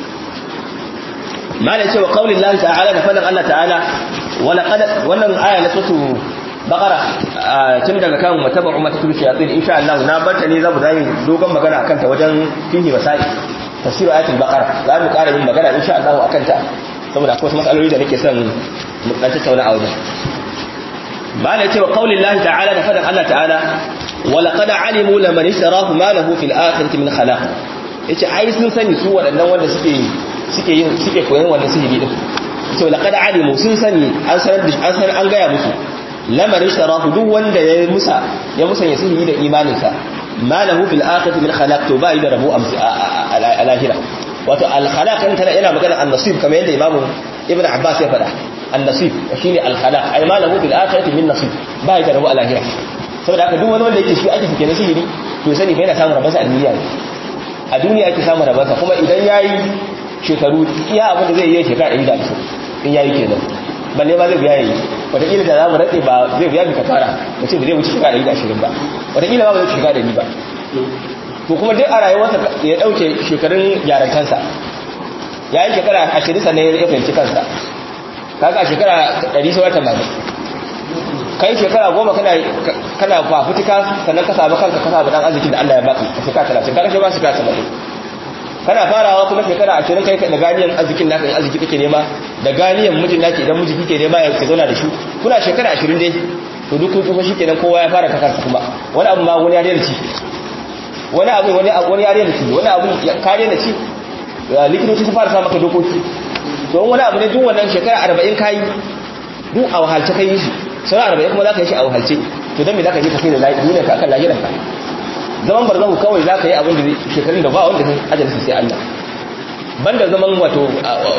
A: malai cewa qaulin Allah ta'ala da fadan Allah ta'ala wala qad wannan aya na sutu bakara tun daga kan mataba ummatu shayatin insha Allah na barta ne zamu dai dogon magana akan ta wajen fihi masai tafsir ayatul baqara za mu ƙara yin magana insha Allah akan ta saboda akwai wasu matsaloli da nake son mu dan tattauna a wajen ba ne cewa qaulin Allah ta'ala da fadan Allah ta'ala wa laqad alimu laman ishtarahu ma lahu fil akhirati min khalaq yace ai sun sani su wadannan wanda suke suke yin suke koyon wannan sihiri din yace laqad alimu sun sani an sanar an sanar an gaya musu lamarin sharafu duk wanda ya musa ya musanya sihiri da imaninsa ma lahu fil akhirati min khalaq to bai da rabu a lahira wato al khalaq tana yana magana an nasib kamar yadda imamu ibnu abbas ya faɗa an nasib shine al khalaq ay ma lahu fil akhirati min nasib bai da rabu a lahira saboda haka duk wani wanda yake shi ake fike na sihiri to sani fa yana samun rabansa almiya a duniya yake samun rabansa kuma idan yayi shekaru iya abin da zai yi shekara ɗari da hamsin in yayi kenan balle ba zai biya yayi wataƙila da za mu rade ba zai biya ka fara mutum da zai wuce shekara ɗari da ashirin ba wataƙila ba ba zai shekara ɗari ba to kuma duk a rayuwarsa ya ɗauke shekarun yarantansa ya yi shekara ashirin sannan ya fahimci kansa kaga a shekara ɗari sauran tamanin kai shekara goma kana fafutuka sannan ka samu kanka ka samu ɗan arzikin da Allah ya baka a shekara talatin kaga shi ba shekara saba'in kana farawa kuma shekara ashirin kai da ganiyan arzikin naka in arziki kake nema da ganiyan mijin naki idan miji kike nema ya zauna da shi kuna shekara ashirin dai to duk kun tsufa shikenan kowa ya fara kakarsa kuma wani abu ma wani ya daina ci wani abu wani wani ya daina ci wani abu ka daina ci likitoci su fara sa maka dokoki to wani abu ne duk wannan shekara arba'in kai duk a wahalce kai shi sai arba'in kuma zaka yi shi a wahalce to dan me zaka je ka sai da lafiya ka akan lahirin ka zaman barzahu kawai za ka yi abin da shekarun da ba wanda sun ajalisa sai Allah banda zaman wato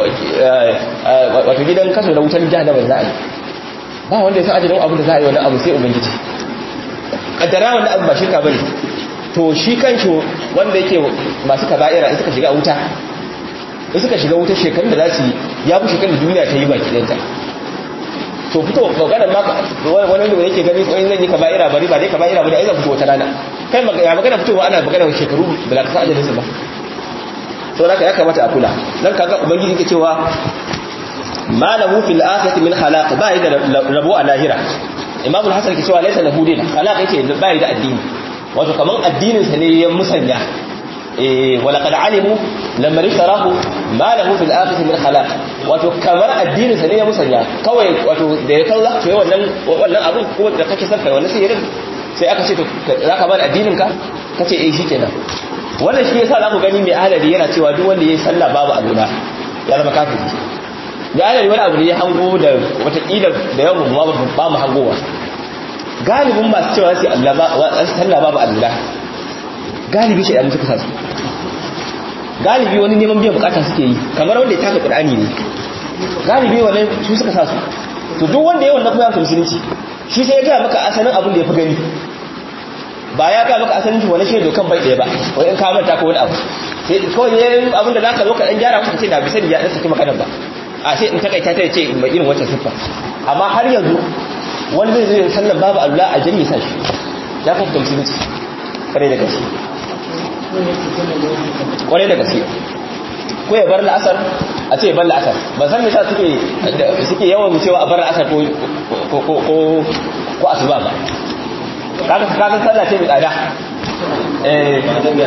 A: wato gidan kaso da wutar jahannama da za a yi ba wanda ya san ajalin abin da za a yi wani abu sai ubangiji kaddara wanda abu ba shirka bane to shi kanshi wanda yake masu kaba'ira in suka shiga wuta in suka shiga wuta shekarun da za su yi ya fi shekarun da duniya ta yi baki ɗanta to fito maganar maka wani da yake gani wani zan yi kaba'ira bari ba dai kaba'ira bari ai zan fito wata rana kai ya magana fitowa ana magana shekaru da ka sa ajalin ba to haka ya kamata a kula dan kaga ubangiji yake cewa malahu fil akhirati min khalaq ba yi da rabo a lahira imam al-hasan yake cewa laysa lahu din khalaq yake ba yi da addini wato kaman addinin sa ne ya musanya eh wala qad alimu lamma risharahu ma lahu fil akhirati min khalaq wato kamar addinin sa ne ya musanya kawai wato da ya kawo zaka yi wannan wannan abun kuma da kake san kai wannan sihirin sai aka ce to zaka bar addinin ka kace eh shikenan wannan shi yasa za ku gani mai ahalari yana cewa duk wanda yayi sallah babu alula ya zama kafiri da ahalari wani abu ne ya hango da wata kila da yawan mu ba mu hangowa galibin masu cewa sai Allah ba sallah babu alula galibi shi da suka sa su galibi wani neman biyan bukata suke yi kamar wanda ya taka Qur'ani ne galibi wannan su suka sa su to duk wanda yayin wannan koyan musulunci shi sai ya ga maka asalin abin da ya fi gani ba ya ga maka asalin shi wani shi dokan bai daya ba wai in ka manta ko wani abu sai kawai yayin abin da zaka zo ka dan gyara maka ce da bisani ya dan saki maka ba a sai in takaita ta ce mai irin wacce siffa amma har yanzu wani zai zai sallan babu Allah a jami'i sashi ya fa fitan musulunci kare da gaske kare da gaske ko ya bar la'asar a ce bar la'asar ban san me yasa suke suke yawan cewa a bar la'asar ko ko ko ko asuba ba kaga kaga sallah ce mai tsada eh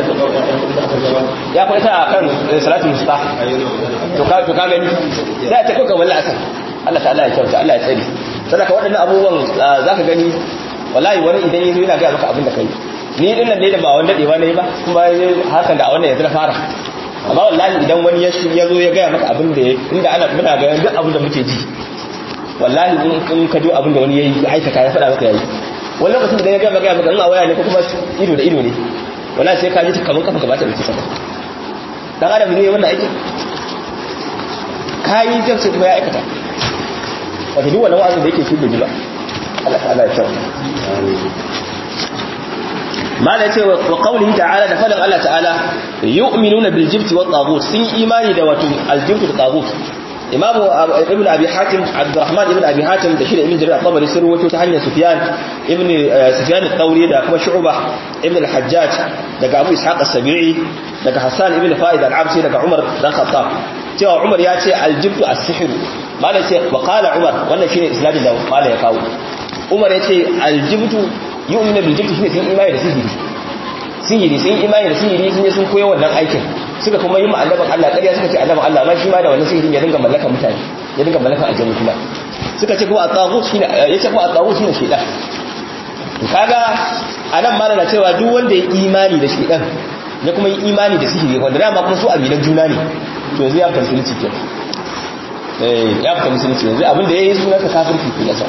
A: ya kwata kan salatul musta to ka to ka gani sai ta kuka wallahi asar Allah ta'ala ya kyauta Allah ya tsare sadaka waɗannan abubuwan zaka gani wallahi wani idan yazo yana ga maka abin da kai ni din nan ne da ba wanda dewa ne ba kuma hakan da a wannan yanzu na fara amma wallahi idan wani ya yazo ya ga maka abin da inda ana muna ga duk abin da muke ji wallahi in ka ji abin da wani yayi aikata ya faɗa maka yayi wani lokacin da ya gaba gaba maka in a waya ne ko kuma ido da ido ne wala sai ka ji kaman kafa gaba ta dace saka dan adam ne wannan aiki kai zai ce kuma ya aikata wato duk wannan wa'azin da yake shi bai ba Allah ta'ala ya tsare mala yace wa qawlihi ta'ala da fadan Allah ta'ala yu'minuna bil jibti wat taghut sun imani da wato al jibti da taghut imam ibn abi hatim abdurrahman ibn abi hatim da shi da ibn jarir at-tabari sun rawaito ta hanyar sufyan ibn sufyan at-tawri da kuma shu'bah ibn al-hajjaj daga abu ishaq as-sabi'i daga hasan ibn fa'id al-absi daga umar dan khattab cewa umar ya ce al-jibtu as-sihr malai ce wa qala umar wannan shine isnadin da malai ya kawo umar ya ce al-jibtu yu'minu bil jibti shine sun imani da sihiri sihiri sun imani da sihiri sun je sun koyo wannan aikin suka kuma yi ma'allaban Allah ƙarya suka ce annaban Allah ma shi ma da wannan sihirin ya dinga mallaka mutane ya dinga mallaka aljanna kuma suka ce kuma at-taghut shine yace kuma at-taghut shine shedan to kaga anan ma na cewa duk wanda ya imani da shedan ya kuma yi imani da sihiri wanda dama kuma su abinan juna ne to yanzu ya fita musulunci ke eh ya fita musulunci yanzu abin da yayi sunan ka kafirci ke nasa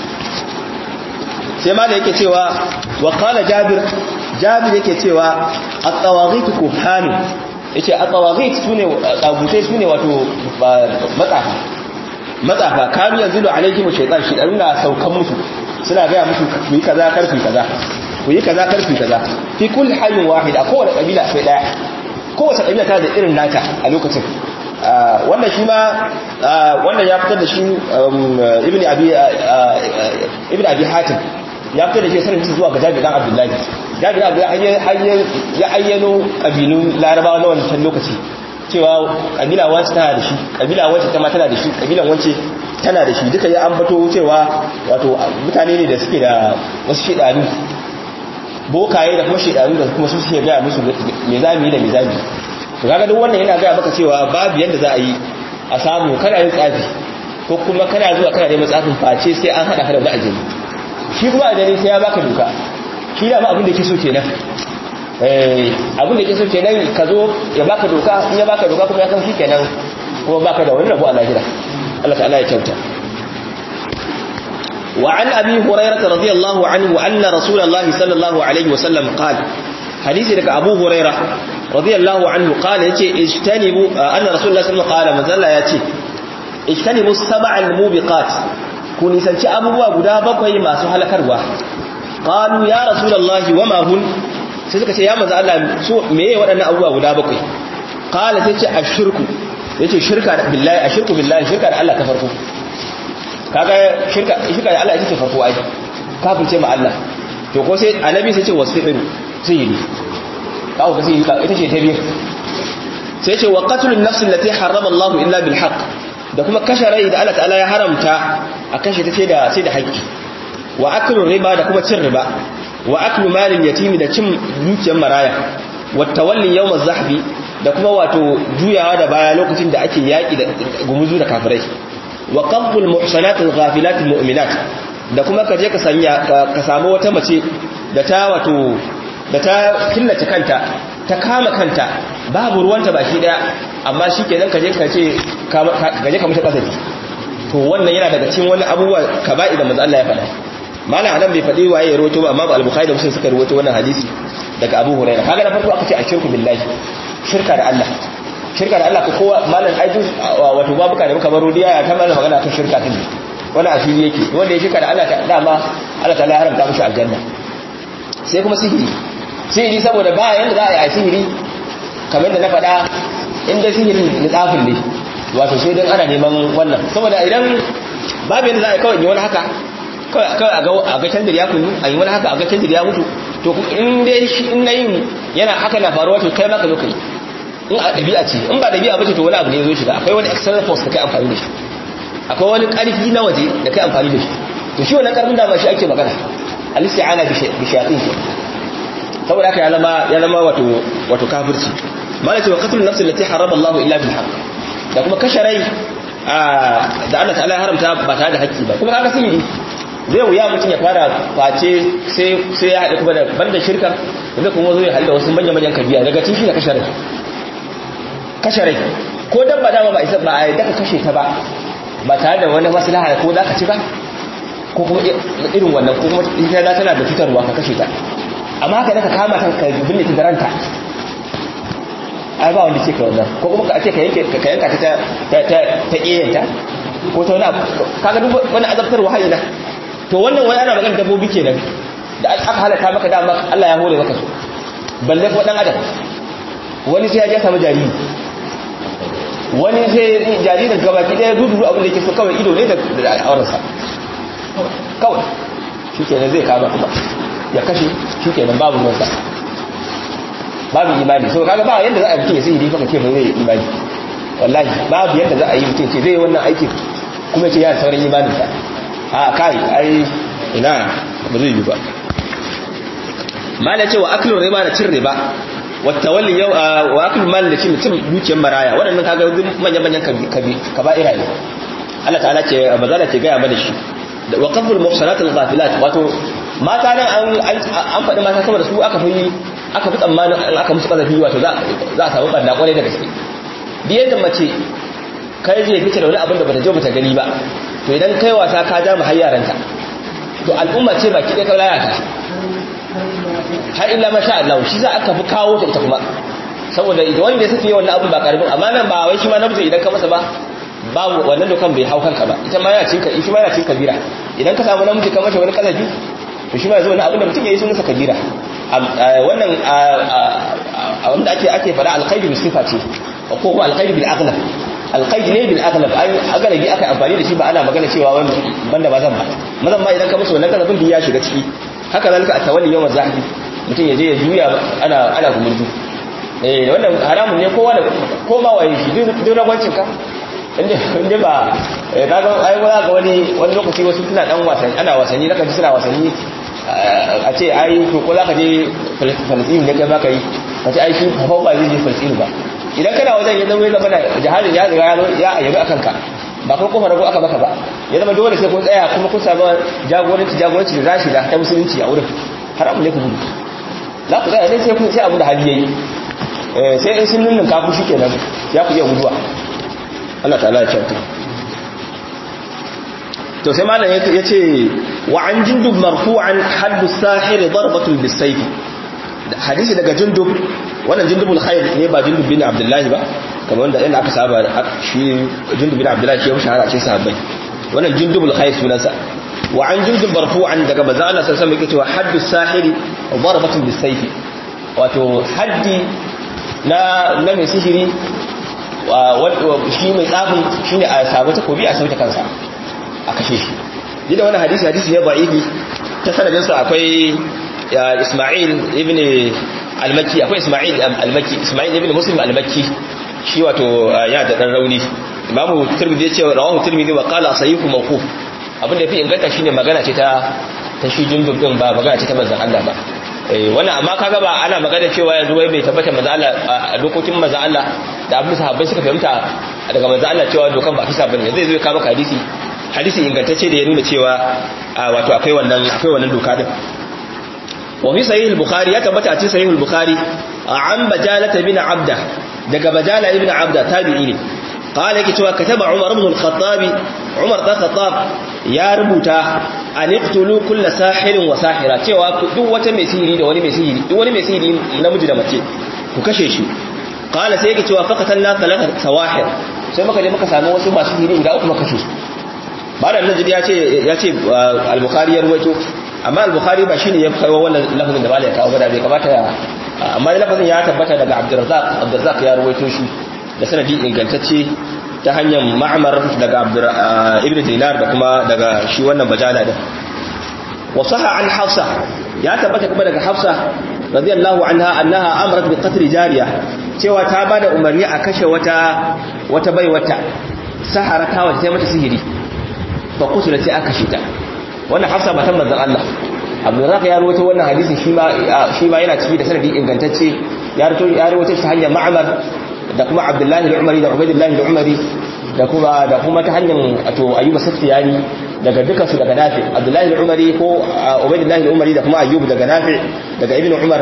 A: sai ma da yake cewa wa qala jabir jabir yake cewa at-tawaghit kuhanu yace at-tawaghit sune tagutai sune wato matsafa matsafa kanu yanzu alaihim shaytan shi dan na saukan musu suna ga musu ku yi kaza karfi kaza ku yi kaza karfi kaza fi kulli hayyin wahid a kowace kabila sai daya kowace kabila ta da irin nata a lokacin wannan shi ma wannan ya fitar da shi ibn abi ibn abi hatim ya fitar da shi sanin zuwa ga Jabir dan Abdullahi Jabir dan Abdullahi ya ayyano kabilun Larabawa na wannan lokaci cewa kabila wacce tana da shi kabila wacce ta ma tana da shi kabilan wacce tana da shi duka ya ambato cewa wato mutane ne da suke da wasu shedanu bokaye da kuma shedanu da kuma su suke ga musu me zamu yi da me zamu to kaga duk wannan yana ga maka cewa babu yanda za a yi a samu kana yin tsafi ko kuma kana zuwa kana neman tsafin face sai an hada hada da ajini shi kuma ajini sai ya baka doka shi da ma abin da yake so kenan eh abin da yake so kenan ka zo ya baka doka in ya baka doka kuma ya san shi kenan kuma baka da wani rabu a lahira Allah ta'ala ya kyauta وعن أبي هريرة رضي الله عنه أن رسول الله صلى الله عليه وسلم قال حديث لك أبو هريرة رضي الله عنه قال يتي اجتنبوا أن رسول الله صلى الله عليه وسلم قال مزلا يتي اجتنبوا السبع الموبقات كوني سنتي أبوها قدا بقوي ما سهل كروا قالوا يا رسول الله وما هن سيسك يا مزلا الله سوء ميه وأنا أبوها قدا بقوي قال يتي الشرك يتي شركة بالله الشرك بالله شركة الله كفركم kaga shirka shirka da Allah ita ce farko ai kafirce ma Allah to ko sai annabi sai ce wasiru sihiri kawo ka sihiri ita ce ta biyu sai ce wa qatlun nafs allati harrama Allah illa bil haqq da kuma kashe rai da Allah ta'ala ya haramta a kashe ta sai da sai da haƙƙi wa aklu riba da kuma cin riba wa aklu malin yatimi da cin dukiyar maraya wa tawalli yawm az-zahbi da kuma wato juyawa da baya lokacin da ake yaki da gumuzu da kafirai wa qabbul muhsanatil ghafilatil mu'minat da kuma ka je ka sanya ka samu wata mace da ta wato da ta killace kanta ta kama kanta babu ruwanta baki daya amma shikenan ka je ka ce ka je ka mutu kasafi to wannan yana daga cikin wani abubuwa kaba'i da manzo Allah ya faɗa malam anan bai faɗi waye ya rawaito ba amma al-bukhari da muslim suka rawaito wannan hadisi daga Abu Hurairah kaga na farko aka ce ashirku billahi shirka da Allah shirka da Allah ko kowa malam aidu wato babuka da muka baro diya ta mana magana kan shirka din wani asiri yake wanda ya shirka da Allah ta dama Allah ta haramta mishi aljanna sai kuma sihiri sihiri saboda ba yanda za a yi sihiri kamar da na faɗa inda sihirin nitsafin ne wato sai dan ana neman wannan saboda idan babu yanda za a yi kawai wani haka kawai a ga a ga candir ya kunu a yi wani haka a ga candir ya mutu to in dai shi in nayin yana haka na faruwa to kai ma ka zo kai in a ɗabi'a ce in ba ɗabi'a ba ce to wani abu ne ya zo shiga akwai wani external force da kai amfani da shi akwai wani ƙarfi na waje da kai amfani da shi to shi wannan ƙarfin da ba shi ake magana al-isti'ana bi shayatin ke saboda haka ya zama ya zama wato wato kafirci malaka wa qatlun nafs allati harama Allah illa bil haqq da kuma kashe rai da Allah ta'ala ya haramta ba tare da haƙƙi ba kuma kaga sihiri zai wuya mutum ya fara face sai sai ya haɗu kuma da banda shirka da kuma zo ya haɗu da wasu manyan manyan kabiya daga cikin shi da kashe rai kashe rai ko dabba dama ba isa ba a yadda ka kashe ta ba ba tare da wani maslaha ko za ka ci ba ko kuma irin wannan ko kuma ita za tana da fitarwa ka kashe ta amma haka da ka kama ta ka binne ta garanta ai ba wanda ce ka wannan ko kuma ka ce ka yanke ka yanka ta ta ta ta iyanta ko ta wani kaga duk wani azabtar wahayi na to wannan wani ana magana dabbobi kenan da aka halaka maka dama Allah ya hore maka su balle ko dan adam wani sai ya je samu jariri wani sai jaririn gabaki daya dudu abin da yake so kawai ido ne da aurensa kawai shi kenan zai kama kuma ya kashe shi kenan babu ruwansa babu imani so kaga ba yadda za a mutum ya sai baka ce bai imani wallahi babu yadda za a yi mutum ce zai wannan aikin kuma ce ya sauran imaninsa a kai ai ina ba zai yi ba mala ce wa aklun riba da cin riba wata wallin yau wa aklun mal da cin cin dukiyar maraya waɗannan kaga manyan manyan kaba'ira ne Allah ta'ala ce bazala ce gaya mana shi wa qaful muhsanat al-ghafilat wato mata nan an an faɗi mata saboda su aka fi aka fi tsammanin an aka musu kazafi wato za za a samu banda kwarai da gaske bi yadda mace kai zai fice da wani abin da bata je bata gani ba to idan kai wasa ka ja mu hayyaranta to al'umma ce baki ɗaya kaulaya ta har illa masha Allah shi za aka fi kawo ta ita kuma saboda idan wanda ya saki wannan abin ba karbin amma nan ba wai shi ma namiji idan ka masa ba babu wannan dokan bai hau kanka ba ita ma yana cinka shi ma yana cinka kabira idan ka samu namiji ka masa wani kazafi to shi ma yazo wani abin da mutum yayi sunansa kabira wannan wanda ake ake fara alqaid bi sifa ce ko kuma alqaid bil aghlab alqaid ne bil aghlab ai agalabi aka amfani da shi ba ana magana cewa wanda banda mazan ba mazan ma idan ka musu wannan kalabin da ya shiga ciki haka zalika at-tawalli yawm az-zahfi mutum ya je ya juya ana ana gumurdu eh wannan haramun ne kowa da koma waye shi duk ragwancin ka inda inda ba kaga ai wala ga wani wani lokaci wasu suna dan wasanni ana wasanni naka ji suna wasanni a ce ai to ko zaka je Palestine ne kai baka yi ka ce ai shi ba ba zai je Palestine ba idan kana wajen ya zama ya zama jihadin ya riga ya ayyabi akan ka ba kai kofar rago aka baka ba ya zama dole sai kun tsaya kuma kun samu jagoranci jagoranci da rashida ta musulunci a wurin har abu ne ku gudu za ku tsaya sai kun sai abu da hali yayi eh sai in sun nunnun kafu shikenan ya ku iya guduwa Allah ta'ala ya kyauta to sai malam yace wa an jundub marfu'an haddu sahir darbatun bisayf hadisi daga jundub wannan jundubul khair ne ba jundub bin abdullahi ba kamar wanda inda aka saba shi jundub bin abdullahi shi ya shahara ce sahabbai wannan jundubul khair sunansa wa an jundub marfu'an daga manzo Allah sallallahu alaihi wasallam yake cewa haddu sahiri darbatun bisayf wato haddi na na mai sihiri shi mai tsafin shine a samu takobi a sauke kansa a kashe shi dida wannan hadisi hadisi ne da'ifi ta sanadin sa akwai Isma'il ibn al-Makki akwai Isma'il al-Makki Isma'il ibn Muslim al-Makki shi wato ya da dan rauni Imam Tirmidhi ya ce rawahu Tirmidhi wa qala sayyifu mawquf abin da yafi inganta shine magana ce ta ta shi jundub din ba magana ce ta manzon Allah ba eh wannan amma kaga ba ana magana cewa yanzu wai bai tabbata manzon Allah a dokokin manzon Allah da abin sahabbai suka fahimta daga manzon Allah cewa dokan ba kisa bane zai zo ya kawo hadisi hadisi ingantacce da ya nuna cewa wato akwai wannan akwai wannan doka din wa fi sahih al-bukhari ya tabbata a cikin sahih al-bukhari an bajala bin abda daga bajala ibn abda tabi'i ne qala yake cewa kataba umar ibn al-khattab umar da khattab ya rubuta an iqtulu kull sahirin wa sahira cewa duk wata mai sihiri da wani mai sihiri duk wani mai sihiri namiji da mace ku kashe shi qala sai yake cewa faqatalna thalathat sawahir sai muka je muka samu wasu masu sihiri guda uku muka kashe su ba da nan ya ce ya ce al-bukhari ya ruwaito amma al-bukhari ba shine ya kawo wannan lafazin da malai ya kawo ba da bai kamata ya amma lafazin ya tabbata daga abdurrazzaq abdurrazzaq ya ruwaito shi da sanadi ingantacce ta hanyar ma'mar daga abdur ibn dinar da kuma daga shi wannan bajala din wa sahha an hafsa ya tabbata kuma daga hafsa radiyallahu anha annaha amarat bi qatl jariya cewa ta bada umarni a kashe wata wata baiwata sahara ta wata mata sihiri fa kutula sai aka kashe ta wannan hafsa matan manzon Allah Abdurrazzaq ya rawaito wannan hadisin shi ma shi ma yana ciki da sanadi ingantacce ya rawaito ya rawaito ta hanyar Ma'mar da kuma Abdullahi al-Umari da Ubaydullah al-Umari da kuma da kuma ta hanyar to Ayyub as-Sufyani daga duka su daga Nafi Abdullahi al-Umari ko Ubaydullah al-Umari da kuma Ayyub daga Nafi daga Ibn Umar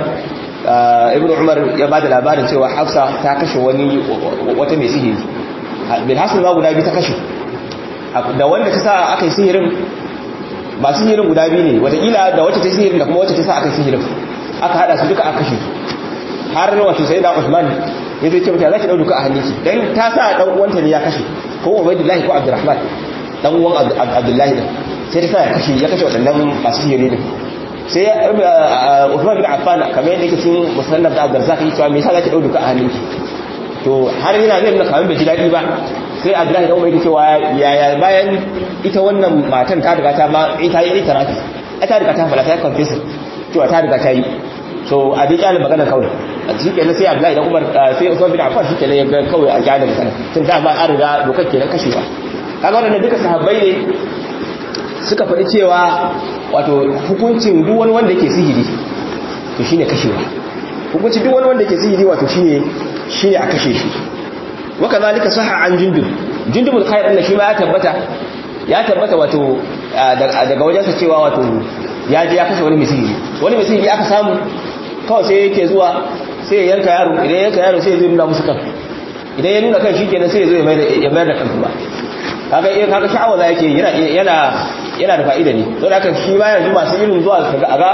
A: Ibn Umar ya bada labarin cewa Hafsa ta kashe wani wata mai sihiri bil hasan ma guda biyu ta kashe da wanda ta sa aka yi sihirin ba sihirin guda biyu ne wataƙila da wacce ta sihirin da kuma wacce ta sa aka yi sihirin aka haɗa su duka aka kashe har wato sai da Usman ya zai ce mata za ki ɗau duka a hannunki don ta sa ɗan uwanta ne ya kashe ko Ubaidullahi ko Abdurrahman ɗan uwan Abdullahi din sai ta sa ya kashe ya kashe waɗannan masu sihiri din sai Usman bin Affan kamar yadda yake cikin musannaf da Abdurrazzaq yake cewa me yasa za ki ɗau duka a hannunki to har yana zai nuna kamar bai ji daɗi ba sai Abdullahi da Umar yake cewa yaya bayan ita wannan matan ta riga ta ma ita yi ita rafi ta riga ta fara ta confess cewa ta riga ta yi so a dai kyale magana kawai a cikin kenan sai Abdullahi da Umar sai Usman bin Affan shi kenan ya ga kawai a kyale magana tun da ba an riga dokar kenan kashewa kaga wannan duka sahabbai ne suka faɗi cewa wato hukuncin duk wani wanda yake sihiri to shine kashewa hukuncin duk wani wanda yake sihiri wato shine shine a kashe shi wakazalika sahha an jundub jundubul khair Allah shi ma ya tabbata ya tabbata wato daga wajensa cewa wato ya je ya kashe wani misiri wani misiri aka samu kawai sai yake zuwa sai ya yanka yaro idan ya yanka yaro sai ya zo nuna musu kan idan ya nuna kan shikenan sai ya zo ya mayar da kansa ba kaga eh kaga sha'awa za yake yana yana yana da fa'ida ne don haka shi ba yanzu masu irin zuwa kaga aga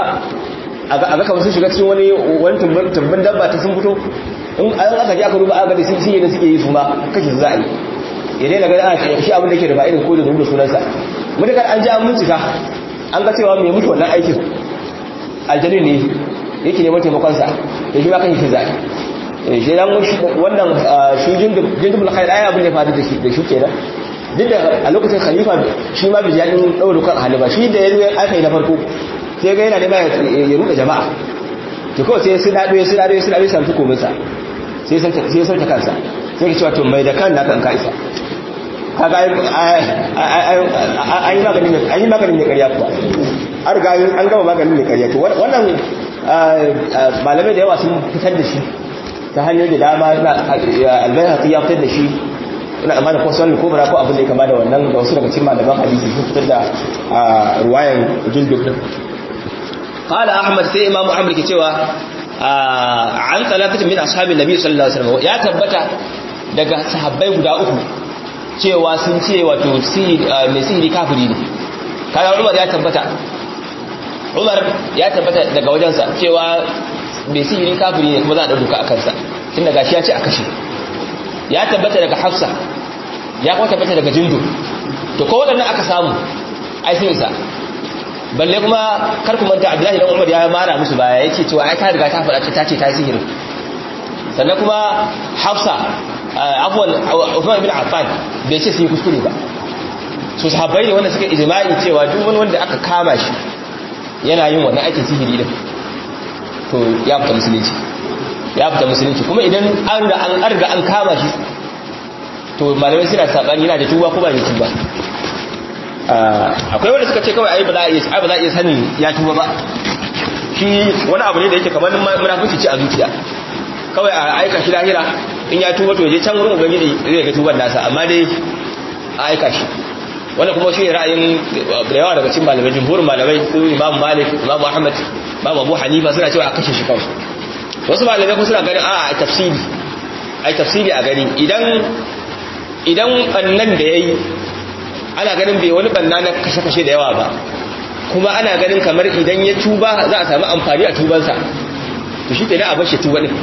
A: aga kamar sun shiga cikin wani wani tumbin dabba ta sun fito in an aka ji aka duba aka da sun yi da suke yi su ma kashe su za a yi ya daina gani ana shi abin da ke da fa'idar ko da zuwa sunansa mutakar an ji an bincika an ga cewa mai mutu wannan aikin aljanu ne yake neman taimakon sa to shi ma kan shi zai shi dan wannan shi jindul khair ai abin da faru da shi da shi kenan duk da a lokacin khalifa shi ma bi jadin dauro kan halifa shi da yazo aka yi na farko sai ga yana nema ya ruɗa jama'a to kawai sai sai dado sai dado sai dado sai tuko masa sai sai sai sauta kansa sai ka cewa to mai da kan naka in ka isa kaga ai ai ai maganin ne ai maganin ne ƙarya kuwa an riga an gama maganin ne ƙarya to wannan malamai da yawa sun fitar da shi ta hanyoyi da dama albayhaqi ya fitar da shi ina amma da kusan kubra ko abin da ya kama da wannan da wasu daga cikin malaman hadisi sun fitar da ruwayan jundub din qala ahmad sai imam ahmad ke cewa an talatatin min ashabin nabi sallallahu alaihi wasallam ya tabbata daga sahabbai guda uku cewa sun ce wato mai sihiri kafiri ne kaga umar ya tabbata umar ya tabbata daga wajensa cewa mai sihiri kafiri ne kuma za a ɗauka a kansa tun daga shi ya ce a kashe ya tabbata daga hafsa ya kuma tabbata daga jindu to ko waɗannan aka samu ai sun isa balle kuma karku manta abdullahi dan umar ya mara musu baya yake cewa ai ta riga ta faɗa ta ce ta yi sihirin sannan kuma hafsa afwan Uthman ibn Affan bai ce su yi kuskure ba su sahabbai ne wanda suka ijma'i cewa duk wani wanda aka kama shi yana yin wannan aikin sihiri din to ya fita musulunci ya fita musulunci kuma idan an da an arga an kama shi to malamai suna sabani yana da tuba ko ba da tuba akwai wanda suka ce kawai ai ba za a iya ai ba za a iya sanin ya tuba ba shi wani abu ne da yake kamar munafici ce a zuciya kawai a aika shi lahira in ya tuba to je can wurin ubangiji zai ga tuban nasa amma dai a aika shi wannan kuma shi ra'ayin da yawa daga cikin malamai jumhurin malamai su Imam Malik Imam Ahmad Imam Abu Hanifa suna cewa a kashe shi kawai wasu malamai kuma suna ganin a tafsiri ai tafsiri a gani idan idan bannan da yayi ana ganin bai wani banna na kashe-kashe da yawa ba kuma ana ganin kamar idan ya tuba za a samu amfani a tubansa to shi kenan a bar shi tuba din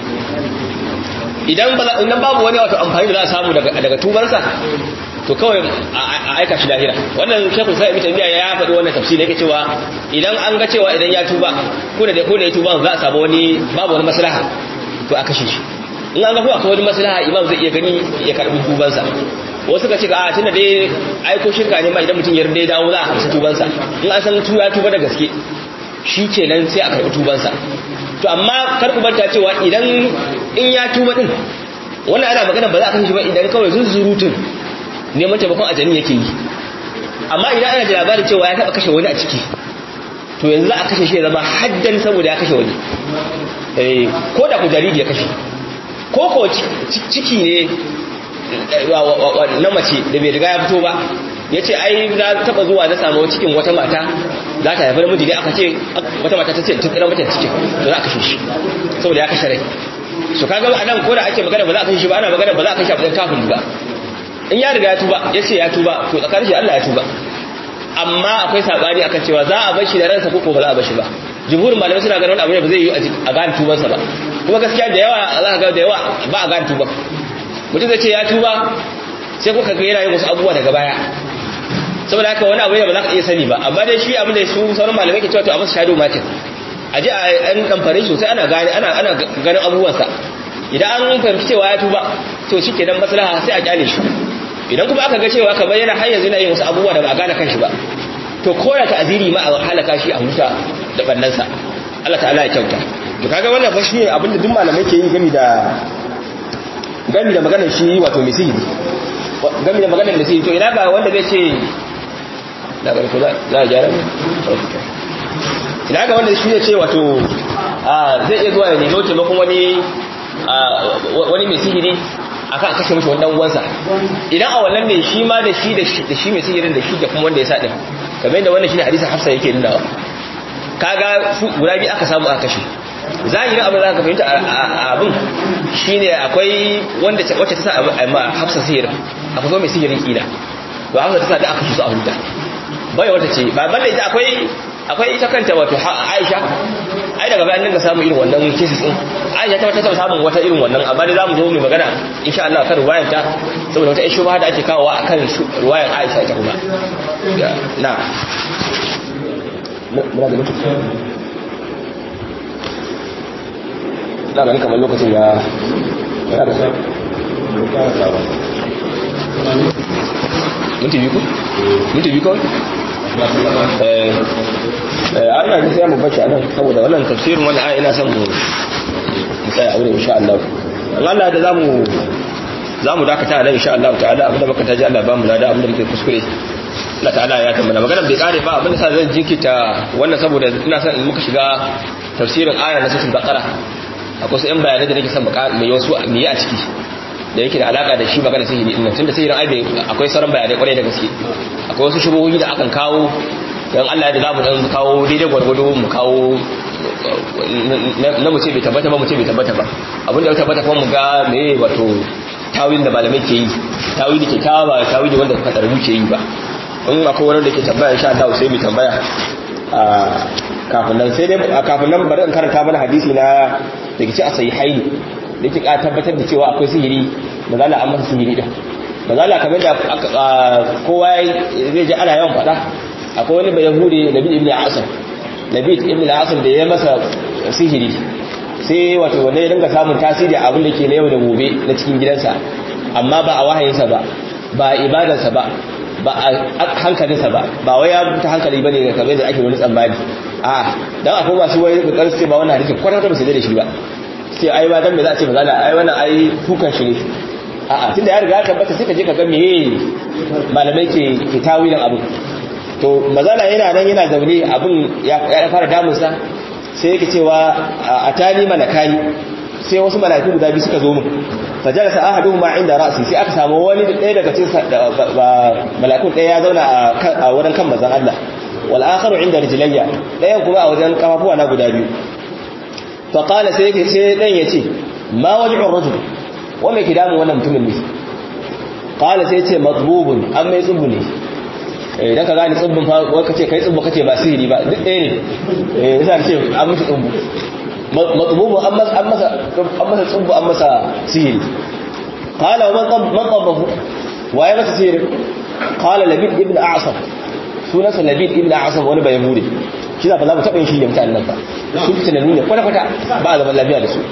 A: idan idan babu wani wato amfani da za a samu daga daga tubansa to kawai a aika shi lahira wannan shekul sai ibn taymiya ya faɗi wannan tafsiri yake cewa idan an ga cewa idan ya tuba ko da ko da ya tuba za a samu wani babu wani maslaha to a kashe shi in an ga ko akwai wani maslaha imam zai iya gani ya karbi tubansa wasu ka ce ga a tunda dai aiko shirka ne ma idan mutum ya rinde dawo za a amsa tubansa in an san tuba tuba da gaske shi kenan sai a karbi tubansa to amma kar ku banta cewa idan in ya tuba din wannan ana magana ba za a kashe shi ba idan kawai zunzurutun neman taimakon ajani yake yi amma idan ana da labarin cewa ya taba kashe wani a ciki to yanzu za a kashe shi ya zama haddan saboda ya kashe wani eh ko da ku jariri ya kashe ko ko ciki ne na mace da bai riga ya fito ba ya ce ai za taba zuwa na samu cikin wata mata za ta haifar miji ne aka ce wata mata ta ce tun tsira mata cikin to za a kashe shi saboda ya kashe rai su kaga a nan ko da ake magana ba za a kashe shi ba ana magana ba za a kashe a matsayin kafin ba in ya riga ya tuba ya ce ya tuba to tsakanin shi Allah ya tuba amma akwai sabani akan cewa za a bar shi da ransa ko ko ba za a bar shi ba jumhurin malamai suna ganin abu ne ba zai yi a gane tubansa ba kuma gaskiya da yawa za ka ga da yawa ba a gane tuban mutum zai ce ya tuba sai kuka ga yana yin wasu abubuwa daga baya saboda haka wani abu ne ba za ka iya sani ba amma dai shi abin da su sauran malamai ke cewa to a masa shadow market a je a an kamfare shi sosai ana gane ana ana ganin abubuwansa idan an fahimci cewa ya tuba to shi kenan maslaha sai a kyale shi idan kuma aka ga cewa kamar yana har yanzu yana yin wasu abubuwa da ba a gane kanshi ba to ko da ta'aziri ma a halaka shi a huta da bannansa Allah ta'ala ya kyauta to kaga wannan fa shi abin da duk malamai ke yi gami da gami da maganar shi wato misiri gami da maganar misiri to ina ga wanda zai ce da garko za a gyara ina ga wanda shi zai ce wato zai iya zuwa ya nemo taimakon wani wani mai sihiri akan a kashe mishi wannan uwansa idan a wannan ne shi ma da shi da shi mai sihirin da shi da kuma wanda ya sa din kamar yadda wannan shine hadisin Hafsa yake nuna kaga guda biyu aka samu aka kashe zahirin abin da aka fahimta abin shine akwai wanda wacce ta sa a Hafsa sihirin akwai kuma mai sihirin kila to Hafsa ta sa da aka shi su a huta bai wata ce ba balle ita akwai akwai ita kanta wato Aisha ai daga bayan nan ga samu irin wannan cases din Aisha ta taba samun wata irin wannan amma dai zamu zo mu magana insha Allah kan ruwayar ta saboda wata issue ba da ake kawowa akan ruwayar Aisha ita kuma na muna da ina ganin kamar lokacin ya ya da minti biyu ko minti biyu ko eh eh ana ji sai mu bace anan saboda wannan tafsirin wannan aya ina son mu sai a wurin insha Allah Allah da zamu zamu dakata nan insha Allah ta'ala abinda muka taji Allah ba mu lada abinda muke kuskure Allah ta'ala ya tambana magana bai kare ba abinda sa zan jinkita wannan saboda ina son muka shiga tafsirin aya na suratul baqara akwai su yan bayanai da nake son mai wasu mu yi a ciki da yake da alaka da shi magana sihiri din nan tunda sihirin ai akwai sauran bayanai kwarai da gaske akwai wasu shubuhohi da akan kawo dan Allah ya da zamu dan kawo daidai gwargwado mu kawo na mu ce bai tabbata ba mu ce bai tabbata ba abinda ya tabbata kuma mu ga meye wato tawil da malamai ke yi tawili ke kawo ba tawili wanda kuka tarbu ke yi ba in akwai wani da ke tambaya insha Allah sai mu tambaya a kafin nan sai dai kafin nan bari in karanta mana hadisi na da ke ci a sahihaini da ke tabbatar da cewa akwai sihiri mazala an masa sihiri din mazala kamar da kowa zai ji ana yawan faɗa akwai wani bai yahudi nabi ibn asam nabi ibn asam da ya masa sihiri sai wato wanda ya dinga samun tasiri abin da ke na yau da gobe na cikin gidansa amma ba a wahayinsa ba ba a ibadarsa ba ba a hankalinsa ba ba wai ya ta hankali bane kamar da ake wani tsammani a dan akwai masu wai bukatar sai ba wannan hadisi kwata-kwata ba sai da shi ba sai ai ba dan me za a ce mazala ai wannan ai hukan shi ne a'a tunda ya riga ya tabbata sai ka je ka ga meye malamai ke ke tawilin abu to mazala yana nan yana zaune abin ya fara damun sa sai yake cewa atani malakani sai wasu malaiku guda biyu suka zo mun fajalasa ahaduhuma inda ra'si sai aka samu wani ɗaya daga cikin malakun ɗaya ya zauna a wurin kan manzon Allah wal akharu inda rijlayya ɗayan kuma a wajen kafafuwa na guda biyu faƙala sai yake ce ɗan ya ce ma waji'un rajul wanda ke damun wannan mutumin ne ƙala sai ce matsububun an mai tsubu ne idan ka gani tsubun waka ce kai tsubu kace ba sihiri ba duk ɗaya ne ya sa ce an masa tsubu matsububun an masa tsubu an masa sihiri ƙala wa man tsabahu waye masa sihiri ƙala labid ibn a'asam sunansa labid ibn a'asam wani bayan bude shi za ba za mu taɓa yin shi da mutanen nan ba sun fi tunani ne kwata-kwata ba a zaman lafiya da su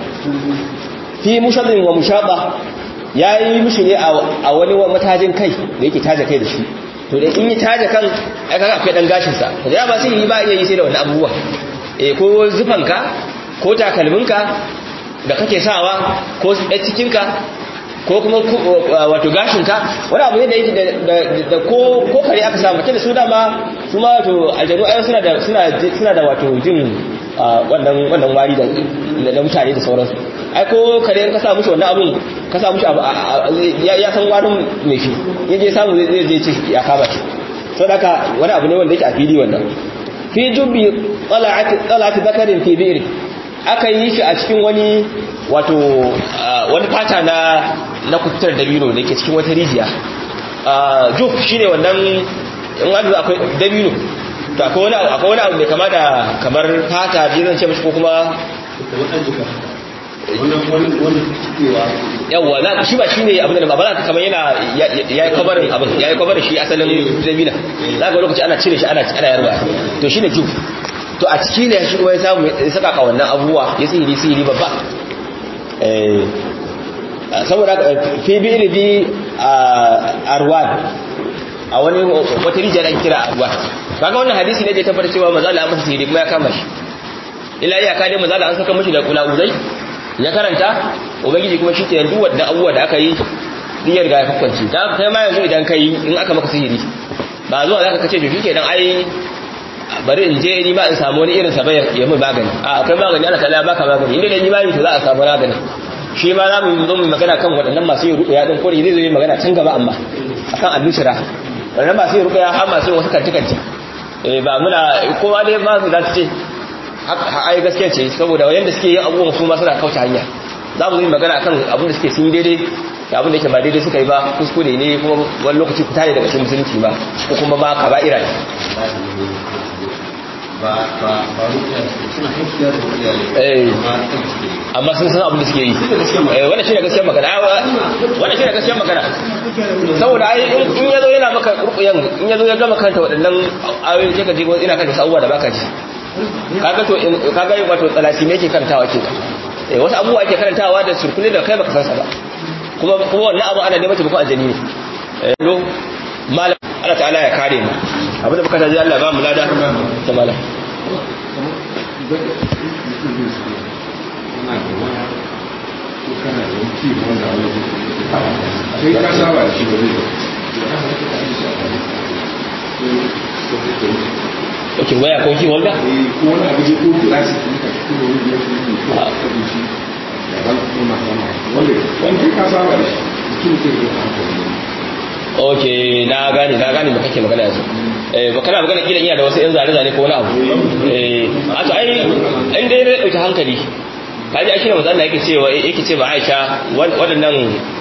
A: fi mushadin wa mushaɓa ya yi mishi ne a wani matajin kai da yake taja kai da shi to da in yi taja kan aka akwai ɗan gashinsa da ya ba sai yi ba iya yi sai da wani abubuwa e ko zufanka ko takalminka da kake sawa ko cikinka ko kuma wato gashinka wani abu ne da yake da ko kare aka samu tunda su dama su ma wato aljanu ayyar suna da suna da wato jin wannan wannan wari da na mutane da sauransu ai ko kare ka samu shi wannan abun ka samu shi ya san warin mai shi yaje samu zai je ce ya kaba shi saboda haka wani abu ne wanda yake a fili wannan fi jubbi tala'at tala'at zakarin fi bi'r aka yi shi a cikin wani wato wani fata na na kutar dabino da ke cikin wata rijiya juf shine wannan in wanda akwai dabino to akwai wani akwai wani abu mai kama da kamar fata da zan ce mishi ko kuma yawa za shi ba shine abin da ba za ka kamar yana yayi kabarin abin yayi kabarin shi asalin dabina za ga lokaci ana cire shi ana ana yarwa to shine juf to a ciki ne shi kuma ya samu ya saka ka wannan abubuwa ya sihiri sihiri babba eh saboda fi bi bi arwan a wani wata rijiya da ake kira arwan kaga wannan hadisi ne da ya tabbata cewa manzo Allah masa sihiri kuma ya kama shi ila iya ka dai manzo Allah an saka mishi da kulauzai ya karanta ubangiji kuma shi ke duk wanda abubuwa da aka yi diyar ga ya kwakwanci da kai ma yanzu idan kai in aka maka sihiri ba zuwa zaka kace to shikenan ai bari in je ni ma in samu wani irin sabayar ya mun magani a akwai magani Allah ta'ala baka magani inda dan imani to za a samu magani shi ma za mu zo mu magana kan waɗannan masu yin ruqya din ko da zai zo yi magana can gaba amma akan al-nushra wannan masu yin ruqya har masu yin wasu kantikanci eh ba muna kowa dai ba su da ce ai gaskiya ce saboda wayanda suke yin abubuwan su ma suna kauce hanya za mu zo yi magana kan abin da suke sun yi daidai da abin da yake ba daidai suka yi ba kuskure ne kuma wani lokaci fita ne daga cikin musulunci ba ko kuma ma kaba'ira ne
B: ba ba ba suna haifiyar da
A: eh
B: wani
A: amma sun san abin da suke yi eh wannan shine gaskiyar magana wannan shine gaskiyar magana saboda ai in yazo yana maka rukuyan in yazo ya gama kanta waɗannan ayoyi sai ka ji ina kanta sa'uwa da baka ji kaga to kaga wato tsalasi ne yake kantawa ke eh wasu abubuwa ake karantawa da surkule da kai baka san sa ba kuma kuma wannan abu ana neman taimakon aljani ne eh lo malam Allah ta'ala ya kare mu abin da muka taji Allah ba mu lada ta malam
B: sai ka saba da shi ba zai
A: ok waya ko ki holda
B: ko wani abu ne ko classic ne ka fito da wani ne ko ka fito shi da ban kuma sama wanda wanda ka saba da shi mutum zai yi hankali
A: ok na gane na gane me kake magana yanzu eh ba kana magana kila iya da wasu yan zane zane ko wani abu eh a to ai in dai ne dauki hankali kaji a shine manzo Allah yake cewa yake ce ba Aisha waɗannan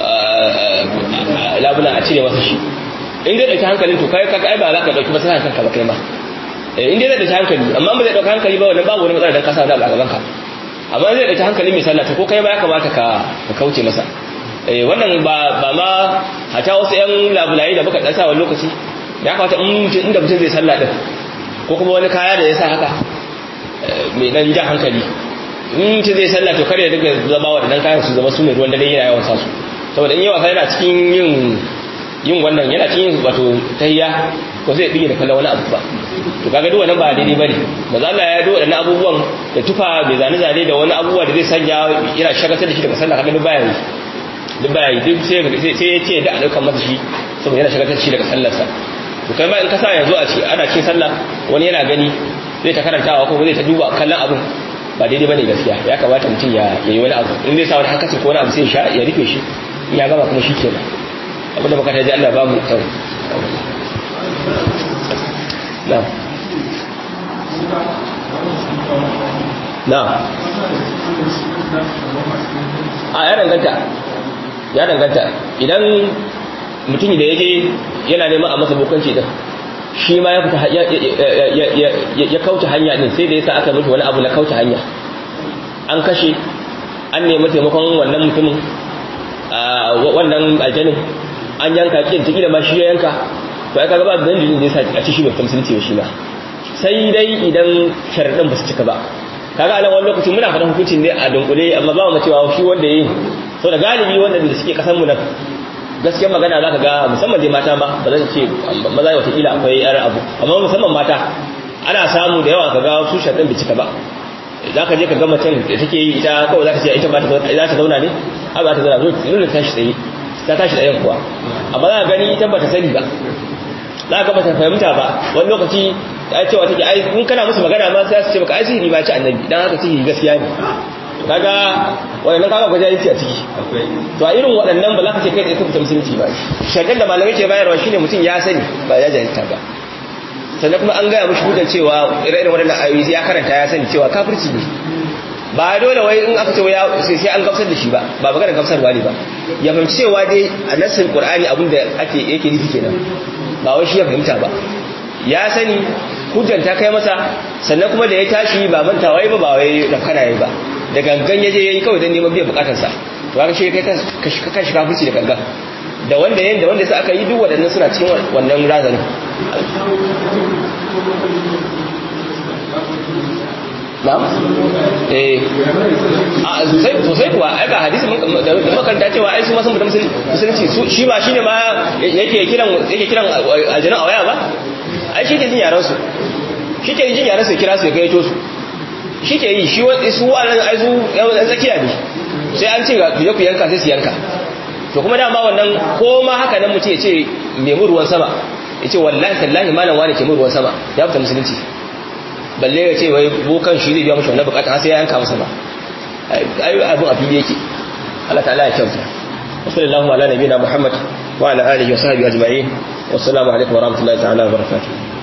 A: labuna a cire masa shi in dai dauki hankalin to kai ka ai ba za ka dauki masa kanka ba kai ma in dai zai dauki hankali amma ba zai dauki hankali ba wannan babu wani matsala dan kasa da a gaban ka amma zai dauki hankali mai sallah to ko kai ba ya kamata ka ka kauce masa eh wannan ba ba ma hata wasu yan labulayi da muka dan sa wani lokaci ya kamata in inda mutum zai sallah din ko kuma wani kaya da ya sa haka mai dan jan hankali in mutum zai sallah to kare daga zama wadannan kayan su zama su ne ruwan dare yana yawan sa su saboda in yawa sai yana cikin yin yin wannan yana cikin wato tayya ko zai bige da kallon wani abu ba to kaga duk wannan ba daidai bane manzo Allah ya yi wadannan abubuwan da tufa bai zane zane da wani abubuwa da zai sanya yana shagatar da shi daga sallah kaga duk baya yi duk baya yi duk sai sai ya ce da alƙan masa shi saboda yana shagatar da shi daga sallarsa to kai ma in ka sa yanzu a ce ana cikin sallah wani yana gani zai ta karantawa ko zai ta duba kallon abin ba daidai bane gaskiya ya kamata mutum ya yi wani abu in zai sa wani hankacin ko wani abu sai ya ya rufe shi in ya gama kuma shi kenan abinda baka ta ji Allah ba mu tsawo na'am na'am a ya danganta ya danganta idan mutum da yake yana neman a masa bokanci din shi ma ya fita ya kauce hanya din sai da yasa aka mutu wani abu na kauce hanya an kashe an nemi taimakon wannan mutumin wannan aljanin an yanka kin tiki da ma shi ya yanka to ai kaga ba dalilin da yasa a ci shi mutum sun ce shi ba sai dai idan sharadin ba su cika ba kaga a nan wani lokaci muna faɗin hukuncin ne a dunkule amma ba mu cewa shi wanda yayin so da galibi wanda da suke kasan mu nan gaskiyar magana zaka ga musamman dai mata ma ba zan ce maza wata kila akwai yar abu amma musamman mata ana samu da yawa kaga su sharadin bai cika ba zaka je ka ga macen da take yi ita kawai zaka ce ita ba ta za ta zauna ne a ba ta zauna dole ta tashi tsaye ta tashi tsayen kuwa amma za ka gani ita ba ta sani ba za ka ba ta fahimta ba wani lokaci ai cewa take ai in kana musu magana ma sai su ce maka ai sihiri ba ci annabi dan haka sihiri gaskiya ne kaga wannan kaga gwajayenci a ciki to a irin waɗannan ba za ka ce kai tsaye ka fita musulunci ba shaddar da malamai ke bayarwa shine mutum ya sani ba ya jahilta ba sannan kuma an gaya mushi hujjar cewa irin waɗannan ayoyi ya karanta ya sani cewa kafirci ne ba dole wai in aka ce sai sai an gamsar da shi ba ba magana gamsarwa ne ba ya fahimci cewa dai a nassin qur'ani abinda ake yake nufi kenan ba wai shi ya fahimta ba ya sani hujjar ta kai masa sannan kuma da ya tashi ba mantawa ba ba wai rafkana yayi ba da gangan yaje yayi kawai dan neman biyan bukatarsa to haka shi kai ka ka shiga fuci da gangan da wanda yayin da wanda sai aka yi duk wadannan suna cikin wannan razanin na'am eh a sosai sosai kuwa ai ga hadisi da makaranta cewa ai su ma sun mutum musulunci shi ba shine ma yake kiran yake kiran aljanu a waya ba ai shi ke jin yaran su shi ke jin yaran su kira su ya gaito su shi ke yi shi wani su wannan ai su yan tsakiya ne sai an ce ga ku je ku yanka sai su yanka to kuma dama wannan ko ma haka nan mutum ya ce nemi ruwan sama ya ce wallahi tallahi malam wani ke mu ruwan sama ya fita musulunci balle ya ce wai bokan shi zai biya mashi wannan bukata sai ya yanka masa ba ai abin a fili yake Allah ta'ala ya kyauta sallallahu ala nabiyina muhammad wa ala alihi wa sahbihi ajma'in wassalamu alaikum wa rahmatullahi ta'ala wa barakatuh